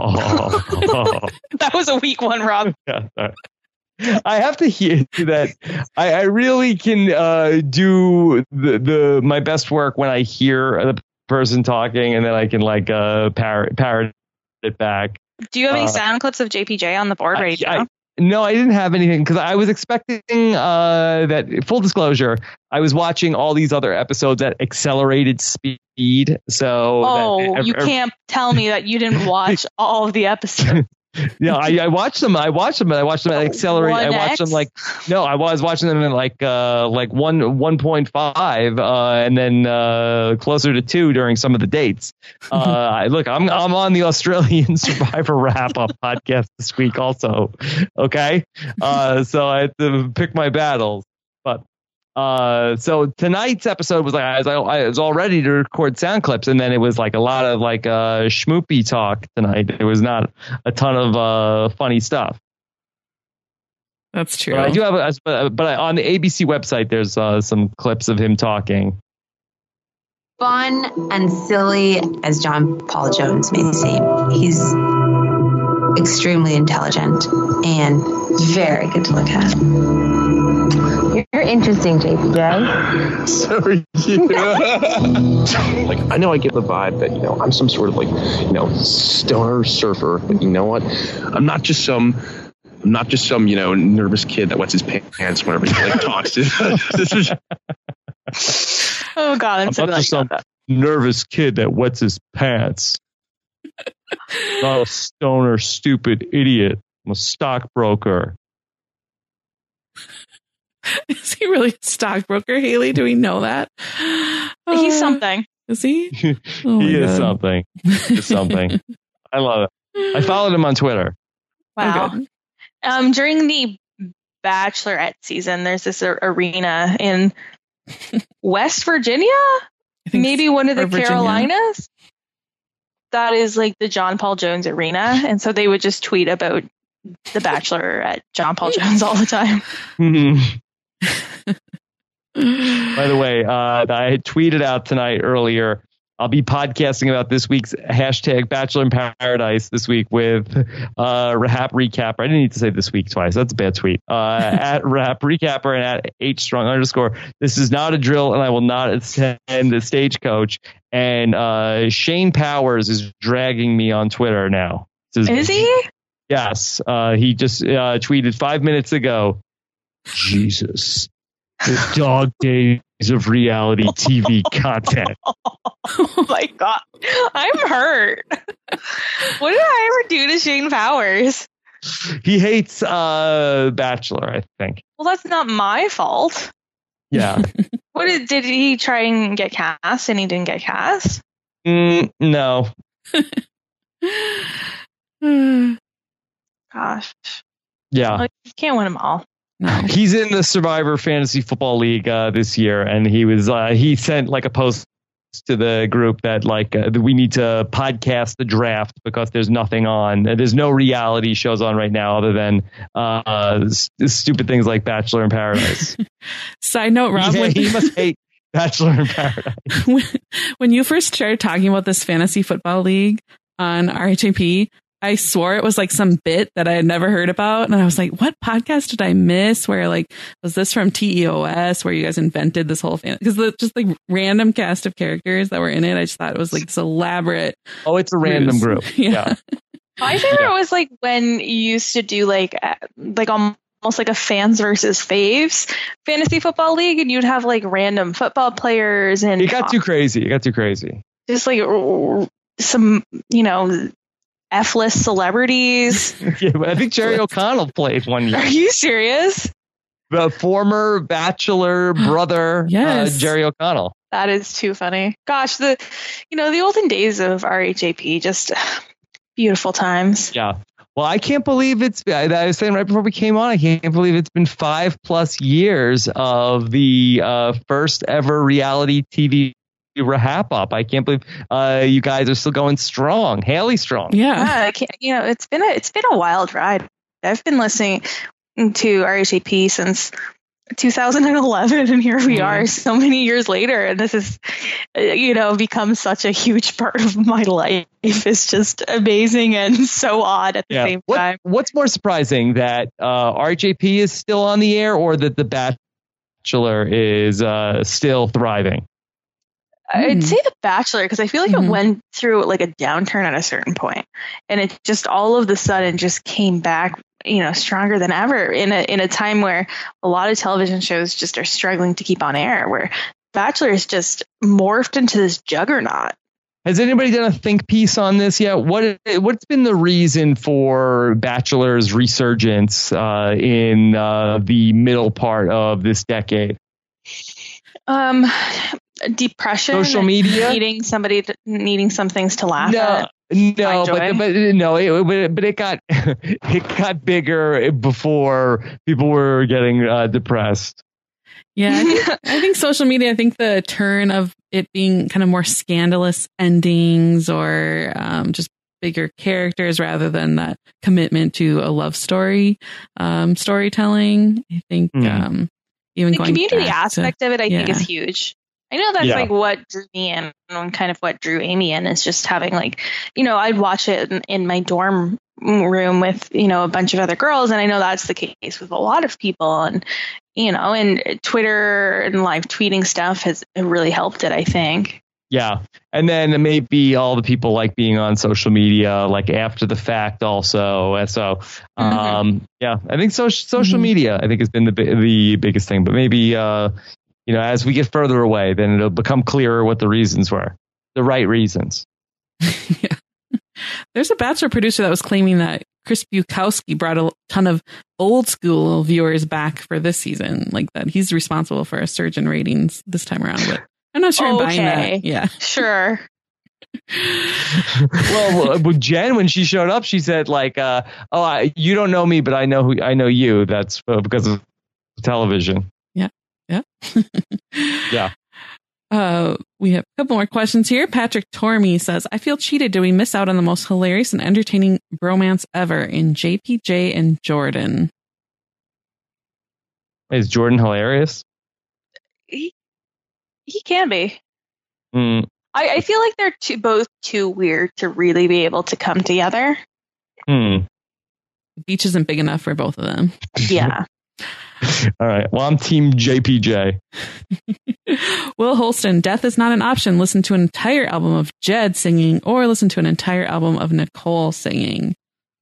was a weak one, Rob. Yeah, I have to hear that. I really can do my best work when I hear the person talking, and then I can parrot it back. Do you have any sound clips of JPJ on the board right now? No, I didn't have anything because I was expecting that. Full disclosure, I was watching all these other episodes at accelerated speed. So, you can't tell me that you didn't watch all of the episodes. Yeah, I watched them. I watched them at accelerate. 1X? I watched them I was watching them in like 1.5, and then closer to 2 during some of the dates. Look, I'm on the Australian Survivor wrap up podcast this week also. Okay, so I had to pick my battles. But so tonight's episode was I was all ready to record sound clips, and then it was like a lot of schmoopy talk tonight. It was not a ton of funny stuff. That's true. But I do have, but on the ABC website, there's some clips of him talking. Fun and silly as John Paul Jones may seem, he's extremely intelligent and very good to look at. You're interesting, JPJ. Sorry. I know I get the vibe that, I'm some sort of stoner surfer, but you know what? I'm not just some nervous kid that wets his pants whenever he talks. Oh God, I'm not just some nervous kid that wets his pants. Not a stoner, stupid idiot. I'm a stockbroker. Is he really a stockbroker, Haley? Do we know that? He's something. Is he? Oh He is God. something. He's something. I love it. I followed him on Twitter. Wow. During the Bachelorette season, there's this arena in West Virginia, maybe one of the Carolinas. That is like the John Paul Jones arena, and so they would just tweet about the Bachelor at John Paul Jones all the time. By the way, I had tweeted out tonight earlier. I'll be podcasting about this week's hashtag Bachelor in Paradise this week with Rahap Recapper. I didn't need to say this week twice. That's a bad tweet. At Rahap Recapper and at _. This is not a drill, and I will not attend the stagecoach. And Shane Powers is dragging me on Twitter now. Is he? Yes. He just tweeted 5 minutes ago. Jesus. The dog days of reality TV content. Oh my God. I'm hurt. What did I ever do to Shane Powers? He hates Bachelor, I think. Well, that's not my fault. Yeah. Did he try and get cast and he didn't get cast? No. Gosh. Yeah. Well, you can't win them all. No. He's in the Survivor Fantasy Football League this year, and he sent like a post to the group that we need to podcast the draft because there's nothing on. There's no reality shows on right now other than stupid things like Bachelor in Paradise. Side note, Rob, he must hate Bachelor in Paradise. When you first started talking about this fantasy football league on RHAP, I swore it was like some bit that I had never heard about. And I was like, what podcast did I miss? Where was this from TEOS where you guys invented this whole fan? Because just like random cast of characters that were in it. I just thought it was like this elaborate. Oh, it's a random group. Yeah. My favorite was like when you used to do like almost like a fans versus faves fantasy football league. And you'd have like random football players. And it got too crazy. Just like some, F-list celebrities. Yeah, I think Jerry O'Connell played one year. Are you serious? The former Bachelor brother, yes. Jerry O'Connell. That is too funny. Gosh, the olden days of RHAP, just beautiful times. Yeah. Well, I can't believe I was saying right before we came on, I can't believe it's been 5+ years of the first ever reality TV Rahap up. I can't believe you guys are still going strong. Haley strong. Yeah. I can't, it's been a wild ride. I've been listening to RHAP since 2011, and here we are so many years later, and this is become such a huge part of my life. It's just amazing and so odd at the same time. What's more surprising, that RHAP is still on the air, or that The Bachelor is still thriving? I'd say The Bachelor, because I feel like it went through like a downturn at a certain point, and it just all of the sudden just came back, stronger than ever in a time where a lot of television shows just are struggling to keep on air, where Bachelor is just morphed into this juggernaut. Has anybody done a think piece on this yet? What's been the reason for Bachelor's resurgence in the middle part of this decade? Depression, social media, needing some things to laugh at. But it got bigger before people were getting depressed. Yeah, I think social media. I think the turn of it being kind of more scandalous endings, or just bigger characters rather than that commitment to a love story, storytelling. I think even the going community back aspect of it, I think, is huge. I know that's like what drew me in, and kind of what drew Amy in, is just having I'd watch it in my dorm room with, a bunch of other girls. And I know that's the case with a lot of people. And, and Twitter and live tweeting stuff has really helped it, I think. Yeah. And then maybe all the people like being on social media, like after the fact also. And so, I think social media, I think, has been the biggest thing. But maybe, as we get further away, then it'll become clearer what the reasons were, the right reasons. Yeah. There's a Bachelor producer that was claiming that Chris Bukowski brought a ton of old school viewers back for this season, like that he's responsible for a surge in ratings this time around. But I'm not sure I'm buying that. Yeah. Sure. Well, with Jen, when she showed up, she said like, you don't know me, but I know you. That's because of television. Yeah. Yeah. Yeah. We have a couple more questions here. Patrick Tormey says, I feel cheated. Did we miss out on the most hilarious and entertaining bromance ever in JPJ and Jordan? Is Jordan hilarious? He can be. Mm. I feel like they're both too weird to really be able to come together. Hmm. The beach isn't big enough for both of them. Yeah. All right. Well, I'm team JPJ. Will Holston, death is not an option. Listen to an entire album of Jed singing or listen to an entire album of Nicole singing.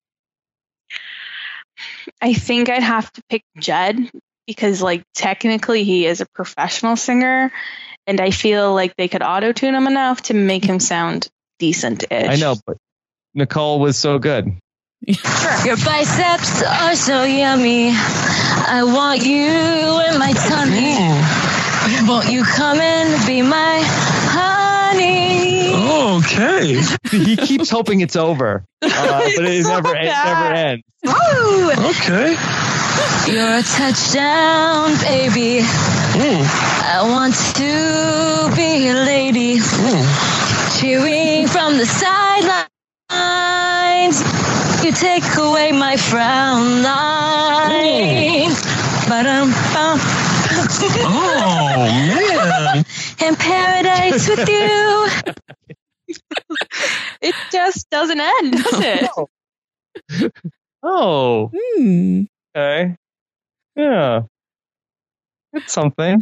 I think I'd have to pick Jed because, like, technically he is a professional singer, and I feel like they could auto-tune him enough to make him sound decent-ish. I know, but Nicole was so good. Sure. Your biceps are so yummy. I want you in my tummy. Won't you come and be my honey? Okay. He keeps hoping it's over, but it never ends. Woo! Okay. You're a touchdown, baby. I want to be a lady. Cheering from the sidelines. You take away my frown line. Ba-dum-bum. Oh, man. In paradise with you. It just doesn't end, does it? Oh. Okay. Yeah. It's something.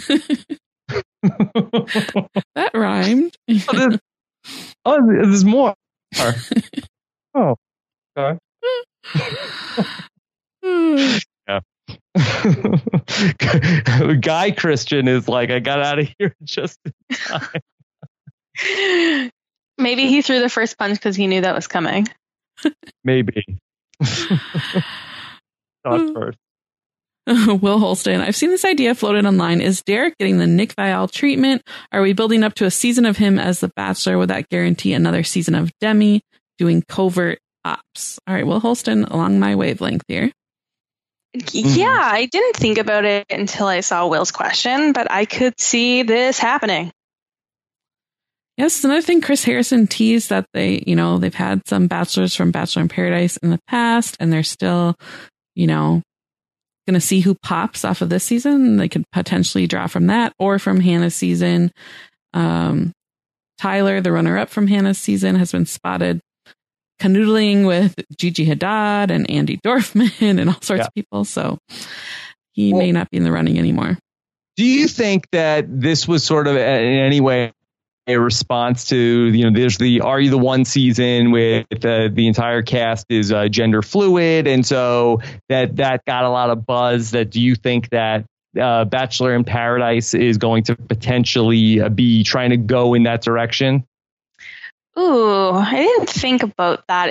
That rhymed. There's more. Oh. Okay. Yeah. Guy Christian is like, I got out of here just in time. Maybe he threw the first punch because he knew that was coming. Maybe. Thought first. Will Holston, I've seen this idea floated online. Is Derek getting the Nick Viall treatment? Are we building up to a season of him as the Bachelor? Would that guarantee another season of Demi doing covert ops? All right, Will Holston, along my wavelength here. Yeah, I didn't think about it until I saw Will's question, but I could see this happening. Yes, another thing Chris Harrison teased that they've had some bachelors from Bachelor in Paradise in the past, and they're still, going to see who pops off of this season. They could potentially draw from that or from Hannah's season. Tyler, the runner-up from Hannah's season, has been spotted canoodling with Gigi Hadid and Andy Dorfman and all sorts of people. So he may not be in the running anymore. Do you think that this was sort of in any way a response to, there's the Are You the One season with the entire cast is gender fluid. And so that got a lot of buzz. That do you think that Bachelor in Paradise is going to potentially be trying to go in that direction? Ooh, I didn't think about that.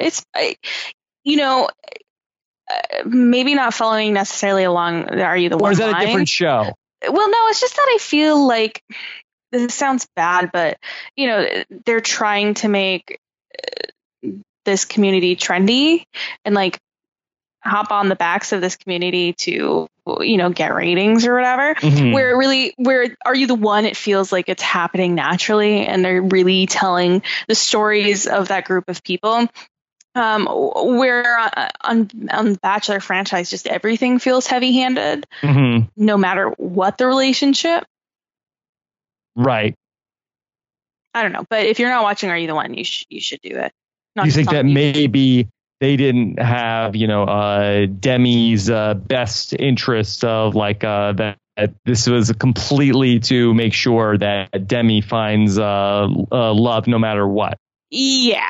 Maybe not following necessarily along the Are You the One? Or is that line. a different show? Well, no, it's just that I feel like this sounds bad, but they're trying to make this community trendy and like hop on the backs of this community to get ratings or whatever. Mm-hmm. Where Are You the One? It feels like it's happening naturally, and they're really telling the stories of that group of people. Where on Bachelor franchise, just everything feels heavy-handed, no matter what the relationship. Right. I don't know, but if you're not watching Are You the One, you should do it. You think that maybe they didn't have, Demi's best interest of like that this was completely to make sure that Demi finds love no matter what. Yeah.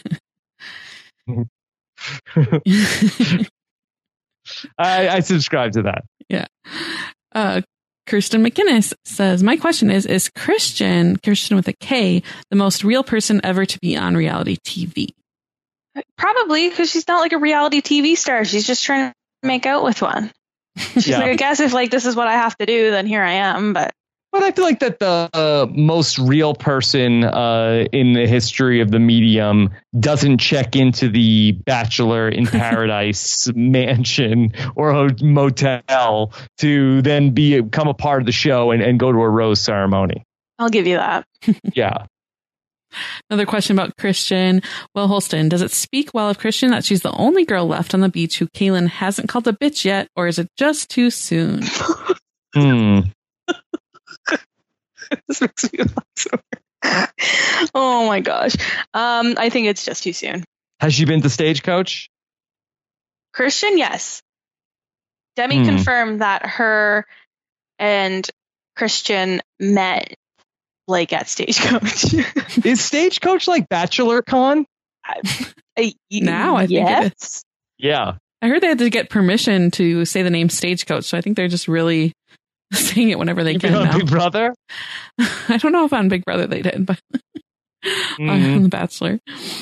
I subscribe to that. Yeah. Kirsten McInnes says, my question is Christian with a K, the most real person ever to be on reality TV? Probably, because she's not like a reality TV star. She's just trying to make out with one. She's like, I guess if like this is what I have to do, then here I am. But But I feel like that the most real person in the history of the medium doesn't check into the Bachelor in Paradise mansion or a motel to then become a part of the show and go to a rose ceremony. I'll give you that. Yeah. Another question about Christian. Will Holston, does it speak well of Christian that she's the only girl left on the beach who Kaylin hasn't called a bitch yet, or is it just too soon? This makes me laugh so hard. Oh my gosh. I think it's just too soon. Has she been to Stagecoach? Christian, yes. Demi confirmed that her and Christian met like at Stagecoach. Is Stagecoach like Bachelor Con? Now I think it is. Yeah. I heard they had to get permission to say the name Stagecoach, so I think they're just really saying it whenever they can now. Big Brother? I don't know if on Big Brother they did, but on The Bachelor.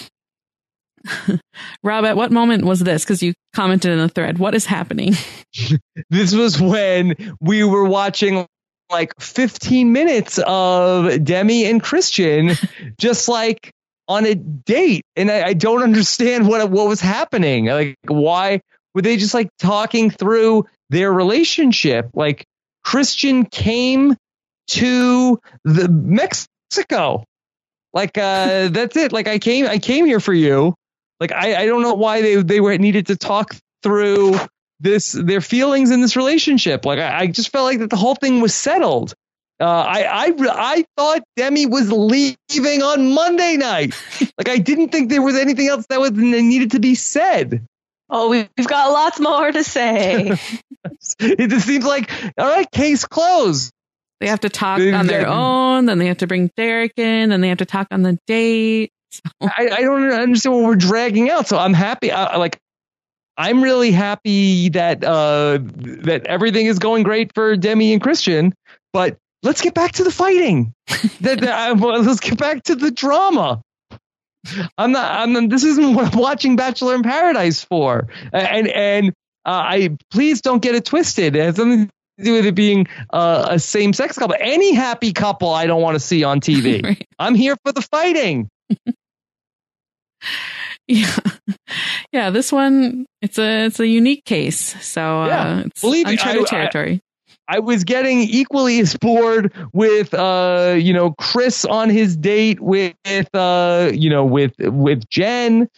Rob, at what moment was this? Because you commented in the thread. What is happening? This was when we were watching like 15 minutes of Demi and Christian just like on a date. And I don't understand what was happening. Like, why were they just like talking through their relationship? Like, Christian came to the Mexico. Like, that's it. Like, I came here for you. Like, I don't know why they were needed to talk through their feelings in this relationship. Like, I just felt like that the whole thing was settled. I thought Demi was leaving on Monday night. Like, I didn't think there was anything else that needed to be said. Oh, we've got lots more to say. It just seems like, all right, case closed. They have to talk on their own, then they have to bring Derek in, then they have to talk on the date. So. I don't understand what we're dragging out. So I'm happy. I'm really happy that that everything is going great for Demi and Christian. But let's get back to the fighting. Let's get back to the drama. This isn't what I'm watching Bachelor in Paradise for. And I please don't get it twisted. It has something to do with it being a same-sex couple. Any happy couple I don't want to see on TV. Right. I'm here for the fighting. Yeah. This one, it's a unique case. So it's uncharted territory. I was getting equally as bored with Chris on his date with Jen.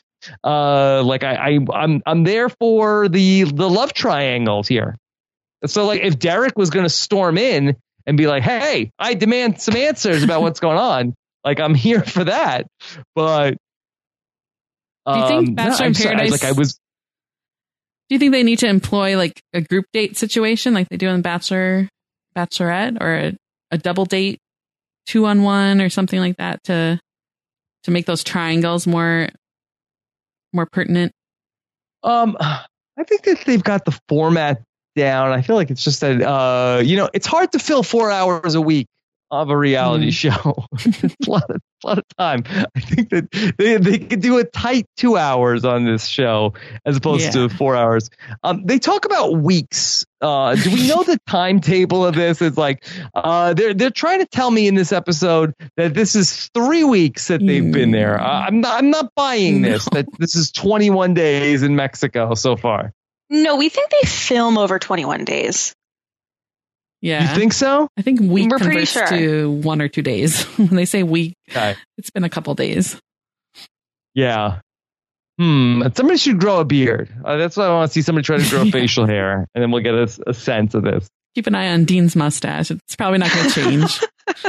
I'm there for the love triangles here. So like if Derek was going to storm in and be like, hey, I demand some answers about what's going on, like I'm here for that. But do you think Bachelor in Paradise? Do you think they need to employ like a group date situation like they do in Bachelorette, or a double date 2-on-1 or something like that to make those triangles more pertinent? I think that they've got the format down. I feel like it's just that it's hard to fill 4 hours a week of a reality show. It's a lot of time. I think that they could do a tight 2 hours on this show as opposed to 4 hours. They talk about weeks. Do we know the timetable of this? It's like they're trying to tell me in this episode that this is 3 weeks that they've been there. I'm not buying this. That this is 21 days in Mexico so far. No, we think they film over 21 days. Yeah. You think so? I think week We're pretty converts sure. to 1 or 2 days. When they say week, it's been a couple days. Yeah. Somebody should grow a beard. That's what I want to see. Somebody try to grow facial hair, and then we'll get a sense of this. Keep an eye on Dean's mustache. It's probably not going to change.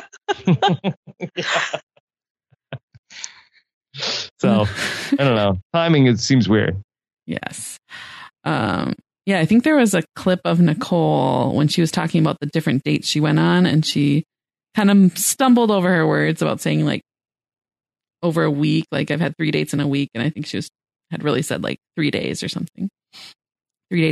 So, I don't know. Timing, it seems weird. Yes. I think there was a clip of Nicole when she was talking about the different dates she went on, and she kind of stumbled over her words about saying like over a week, like I've had 3 dates in a week. And I think she had really said like 3 days or something. 3 dates.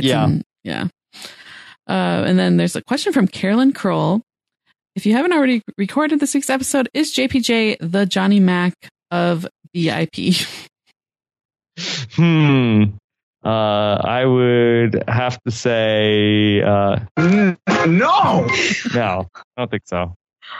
And then there's a question from Carolyn Kroll. If you haven't already recorded this week's episode, is JPJ the Johnny Mac of VIP? I would have to say no. I don't think so.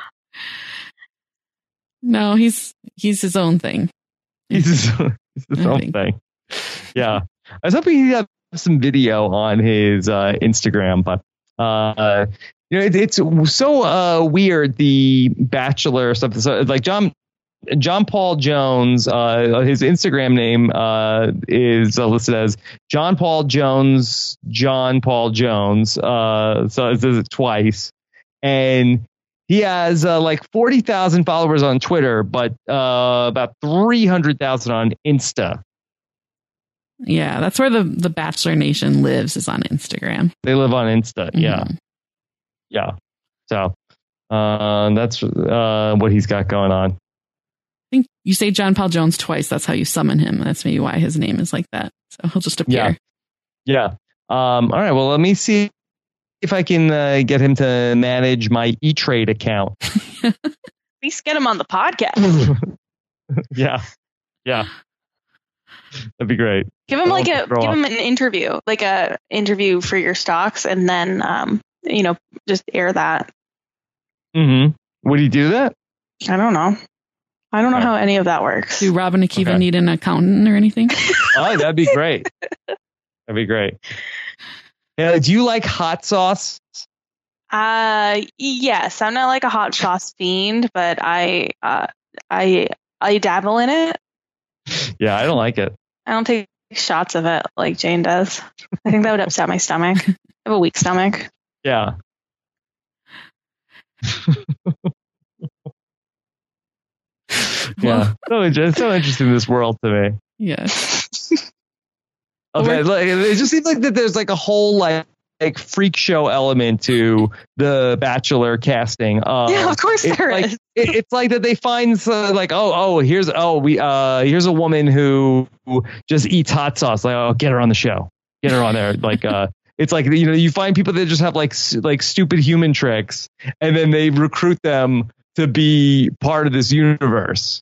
No, he's his own thing. He's his own thing. Yeah. I was hoping he'd have some video on his Instagram, but it's so weird, the Bachelor stuff. So, like John Paul Jones, his Instagram name is listed as John Paul Jones. So it says it twice, and he has like 40,000 followers on Twitter, but about 300,000 on Insta. Yeah, that's where the Bachelor Nation lives, is on Instagram. They live on Insta. Yeah. Mm-hmm. Yeah. So that's what he's got going on. I think you say John Paul Jones twice. That's how you summon him. That's maybe why his name is like that. So he'll just appear. Yeah. All right. Well, let me see if I can get him to manage my E-Trade account. At least get him on the podcast. Yeah. That'd be great. Give him an interview, like a interview for your stocks, and then just air that. Mm-hmm. Would he do that? I don't know. I don't know how any of that works. Do Rob and Akiva need an accountant or anything? Oh, that'd be great. That'd be great. Yeah, do you like hot sauce? Yes. I'm not like a hot sauce fiend, but I dabble in it. Yeah, I don't like it. I don't take shots of it like Jane does. I think that would upset my stomach. I have a weak stomach. Yeah. Yeah. So interesting, this world to me. Yeah. Okay. It just seems like that there's like a whole like freak show element to the Bachelor casting. Yeah, of course there is. It's like that they find here's a woman who just eats hot sauce. Like, get her on the show. Get her on there. Like, it's like, you find people that just have like stupid human tricks, and then they recruit them to be part of this universe.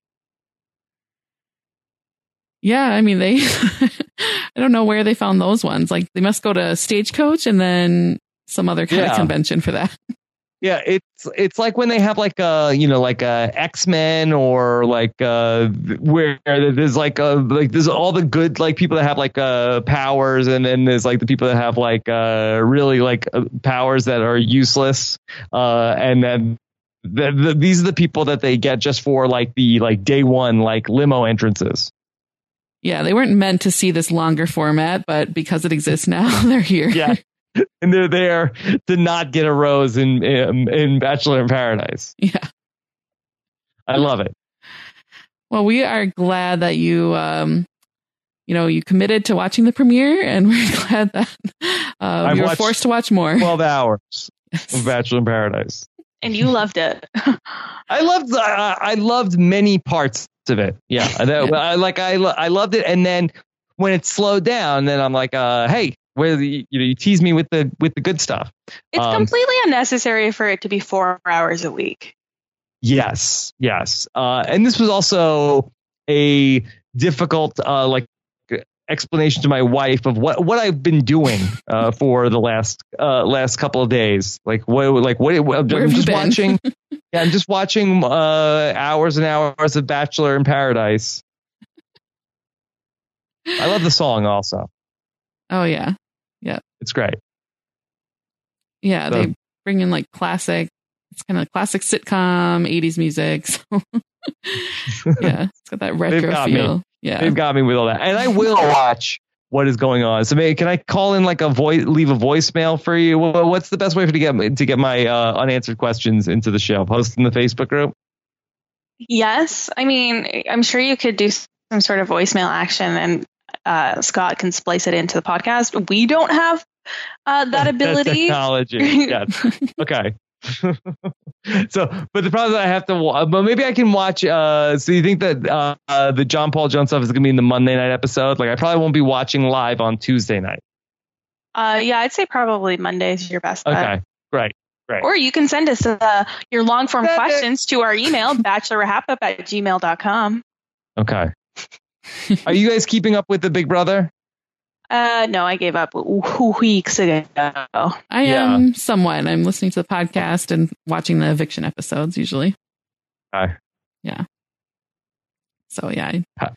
Yeah, I mean, I don't know where they found those ones. Like, they must go to Stagecoach and then some other kind of convention for that. Yeah, it's like when they have like a X-Men, or like where there's there's all the good like people that have like powers, and then there's like the people that have like really like powers that are useless, and then these are the people that they get just for like the day one like limo entrances. Yeah, they weren't meant to see this longer format, but because it exists now, they're here. Yeah. And they're there to not get a rose in Bachelor in Paradise. Yeah. I love it. Well, we are glad that you committed to watching the premiere, and we're glad that you were forced to watch more. 12 hours of Bachelor in Paradise. And you loved it. I loved many parts of it. Yeah. I loved it. And then when it slowed down, then I'm like, hey, where you tease me with the good stuff. It's completely unnecessary for it to be 4 hours a week. Yes. And this was also a difficult explanation to my wife of what I've been doing for the last couple of days. I'm just watching. Yeah, I'm just watching hours and hours of Bachelor in Paradise. I love the song also. Oh yeah. It's great. Yeah, so, they bring in like classic. It's kind of classic sitcom 80s music. So yeah, it's got that retro feel. Yeah, they've got me with all that, and I will watch what is going on. So, maybe can I call in like leave a voicemail for you? What's the best way to get my unanswered questions into the show? Post in the Facebook group. Yes, I mean, I'm sure you could do some sort of voicemail action, and Scott can splice it into the podcast. We don't have that ability. Technology. Yes. Okay. So, but the problem is I have to. But maybe I can watch. So you think that the John Paul Jones stuff is going to be in the Monday night episode? Like, I probably won't be watching live on Tuesday night. Yeah, I'd say probably Monday is your best bet. Okay, great. Or you can send us your long form questions to our email, bachelorwrapapp@gmail.com. Okay. Are you guys keeping up with the Big Brother? No, I gave up weeks ago. I am somewhat. I'm listening to the podcast and watching the eviction episodes usually. Yeah. So yeah.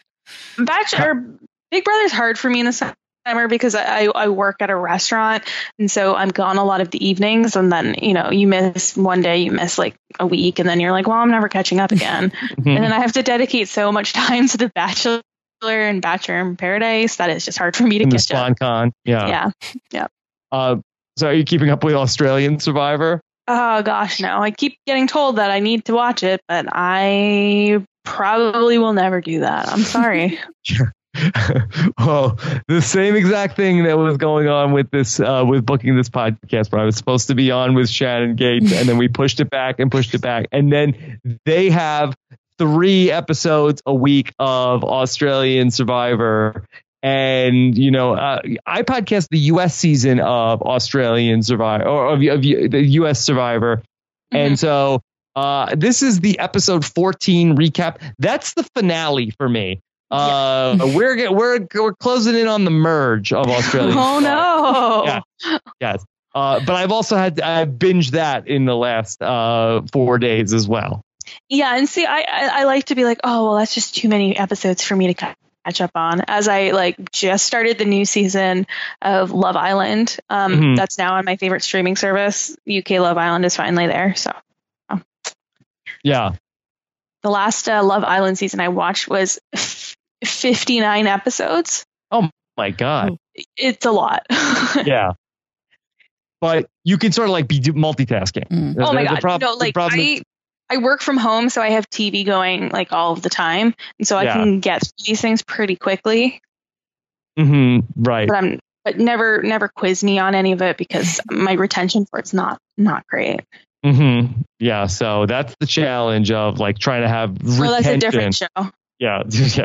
Big Brother's hard for me in the summer because I work at a restaurant, and so I'm gone a lot of the evenings, and then you miss one day, you miss like a week, and then you're like, well, I'm never catching up again. And then I have to dedicate so much time to The Bachelor and Bachelor in Paradise that it's just hard for me to catch up. SponCon. Yeah. So are you keeping up with Australian Survivor? Oh gosh, no. I keep getting told that I need to watch it, but I probably will never do that. I'm sorry. Well, the same exact thing that was going on with this, with booking this podcast, where I was supposed to be on with Shannon Gates, and then we pushed it back, and then they have 3 episodes a week of Australian Survivor. And, I podcast the U.S. season of Australian Survivor, or of the U.S. Survivor. Mm-hmm. And so this is the episode 14 recap. That's the finale for me. We're closing in on the merge of Australia. Oh, no. Yeah. Yes. But I've also I've binged that in the last 4 days as well. Yeah. And see, I like to be like, oh, well, that's just too many episodes for me to catch up on, as I just started the new season of Love Island. That's now on my favorite streaming service. UK Love Island is finally there. So yeah, the last Love Island season I watched was 59 episodes. Oh my God, it's a lot. Yeah, but you can sort of be multitasking. Oh my God, I work from home, so I have TV going all of the time, and so I can get these things pretty quickly. Mm-hmm. Right. But never quiz me on any of it because my retention for it's not great. Mm-hmm. Yeah. So that's the challenge of trying to have retention. Well, that's a different show. Yeah.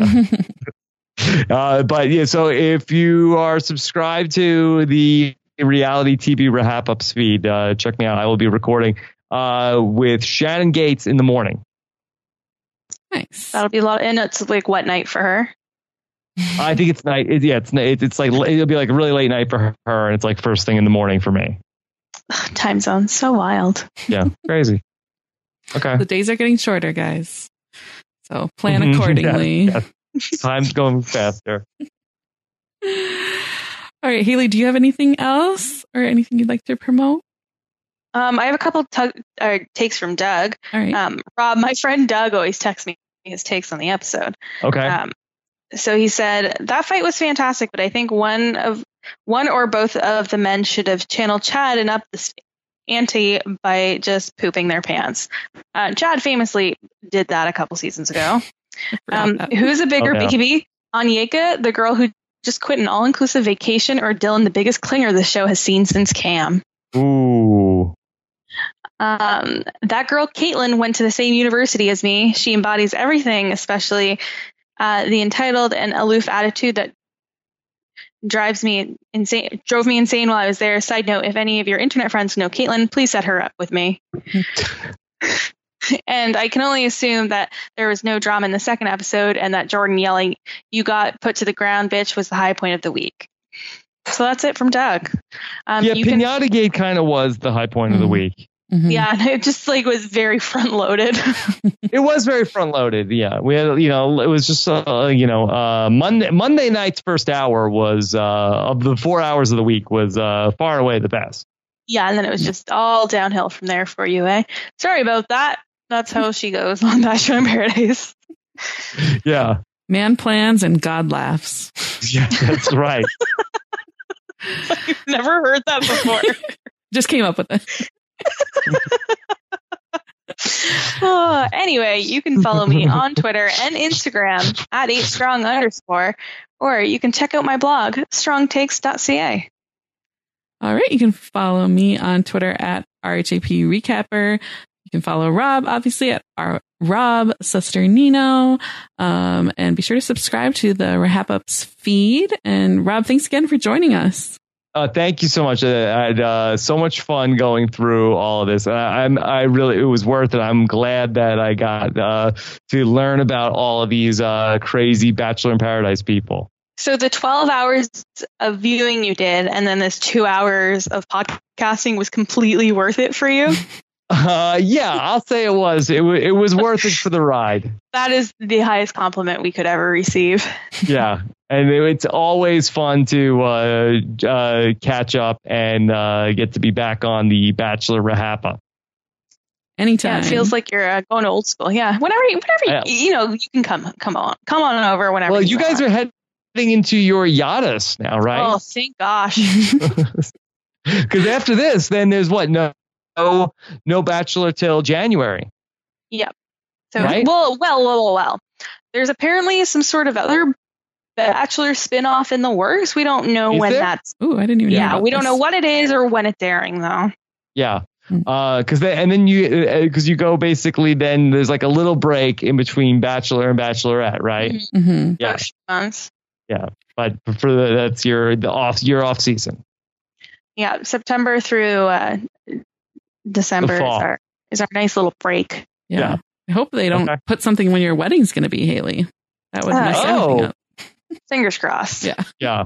But yeah. So if you are subscribed to the Reality TV Wrap Ups feed, check me out. I will be recording with Shannon Gates in the morning. Nice. That'll be a lot. And it's what night for her? I think it's night. It's it'll be a really late night for her, and it's first thing in the morning for me. Time zone, so wild. Yeah, crazy. Okay. The days are getting shorter, guys. So plan accordingly. Yeah. Time's going faster. All right, Haley, do you have anything else or anything you'd like to promote? I have a couple takes from Doug. All right. Rob, my friend Doug always texts me his takes on the episode. Okay. So he said, that fight was fantastic, but I think one or both of the men should have channeled Chad and upped the ante by just pooping their pants. Chad famously did that a couple seasons ago. Who's a bigger baby? Onyeka, the girl who just quit an all-inclusive vacation, or Dylan, the biggest clinger the show has seen since Cam? Ooh. That girl, Caitlin, went to the same university as me. She embodies everything, especially the entitled and aloof attitude that drove me insane while I was there. Side note, if any of your internet friends know Caitlin, please set her up with me. And I can only assume that there was no drama in the second episode, and that Jordan yelling, "You got put to the ground, bitch," was the high point of the week. So that's it from Doug. Pinata Gate kind of was the high point of the week. Mm-hmm. Yeah, and it just was very front loaded. It was very front loaded. Yeah, we had it was just Monday night's first hour was of the 4 hours of the week was far and away the best. Yeah, and then it was just all downhill from there for you, eh? Sorry about that. That's how she goes on Bachelor in Paradise. Yeah. Man plans and God laughs. Yeah, that's right. I've never heard that before. Just came up with it. Anyway, you can follow me on Twitter and Instagram at 8strong_, or you can check out my blog, strongtakes.ca. All right, you can follow me on Twitter at RHAP Recapper. You can follow Rob, obviously, at Rob Sister Nino. And be sure to subscribe to the Wrap Ups feed. And Rob, thanks again for joining us. Thank you so much. I had so much fun going through all of this. I really, it was worth it. I'm glad that I got to learn about all of these crazy Bachelor in Paradise people. So the 12 hours of viewing you did, and then this 2 hours of podcasting was completely worth it for you? Yeah, I'll say it was. It was worth it for the ride. That is the highest compliment we could ever receive. Yeah, and it's always fun to catch up and get to be back on the Bachelor RHAPA. Anytime. Yeah, it feels like you're going old school. Yeah, whenever you can come on over whenever. Well, you guys are heading into your Yachtis now, right? Oh, thank gosh. Because after this, then there's what? No Bachelor till January. Yep. So, right? Well. There's apparently some sort of other Bachelor spinoff in the works. We don't know when that's. Ooh, I didn't even. Yeah, we don't know what it is or when it's airing though. Yeah. Because you go basically, then there's like a little break in between Bachelor and Bachelorette, right? Mm-hmm. Yeah. Months. Yeah, but that's your off season. Yeah, September through December is our nice little break. Yeah. I hope they don't put something when your wedding's going to be, Haley. That would mess everything up. Fingers crossed. Yeah. Yeah.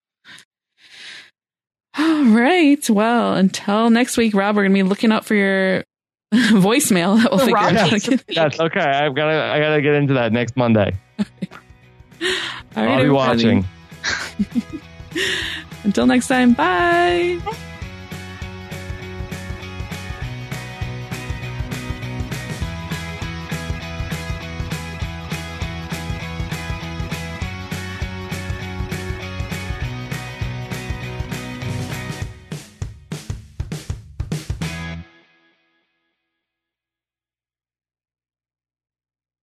All right. Well, until next week, Rob, we're going to be looking out for your voicemail. That we'll figure out. That's okay. I gotta get into that next Monday. All right, I'll be watching. Until next time. Bye.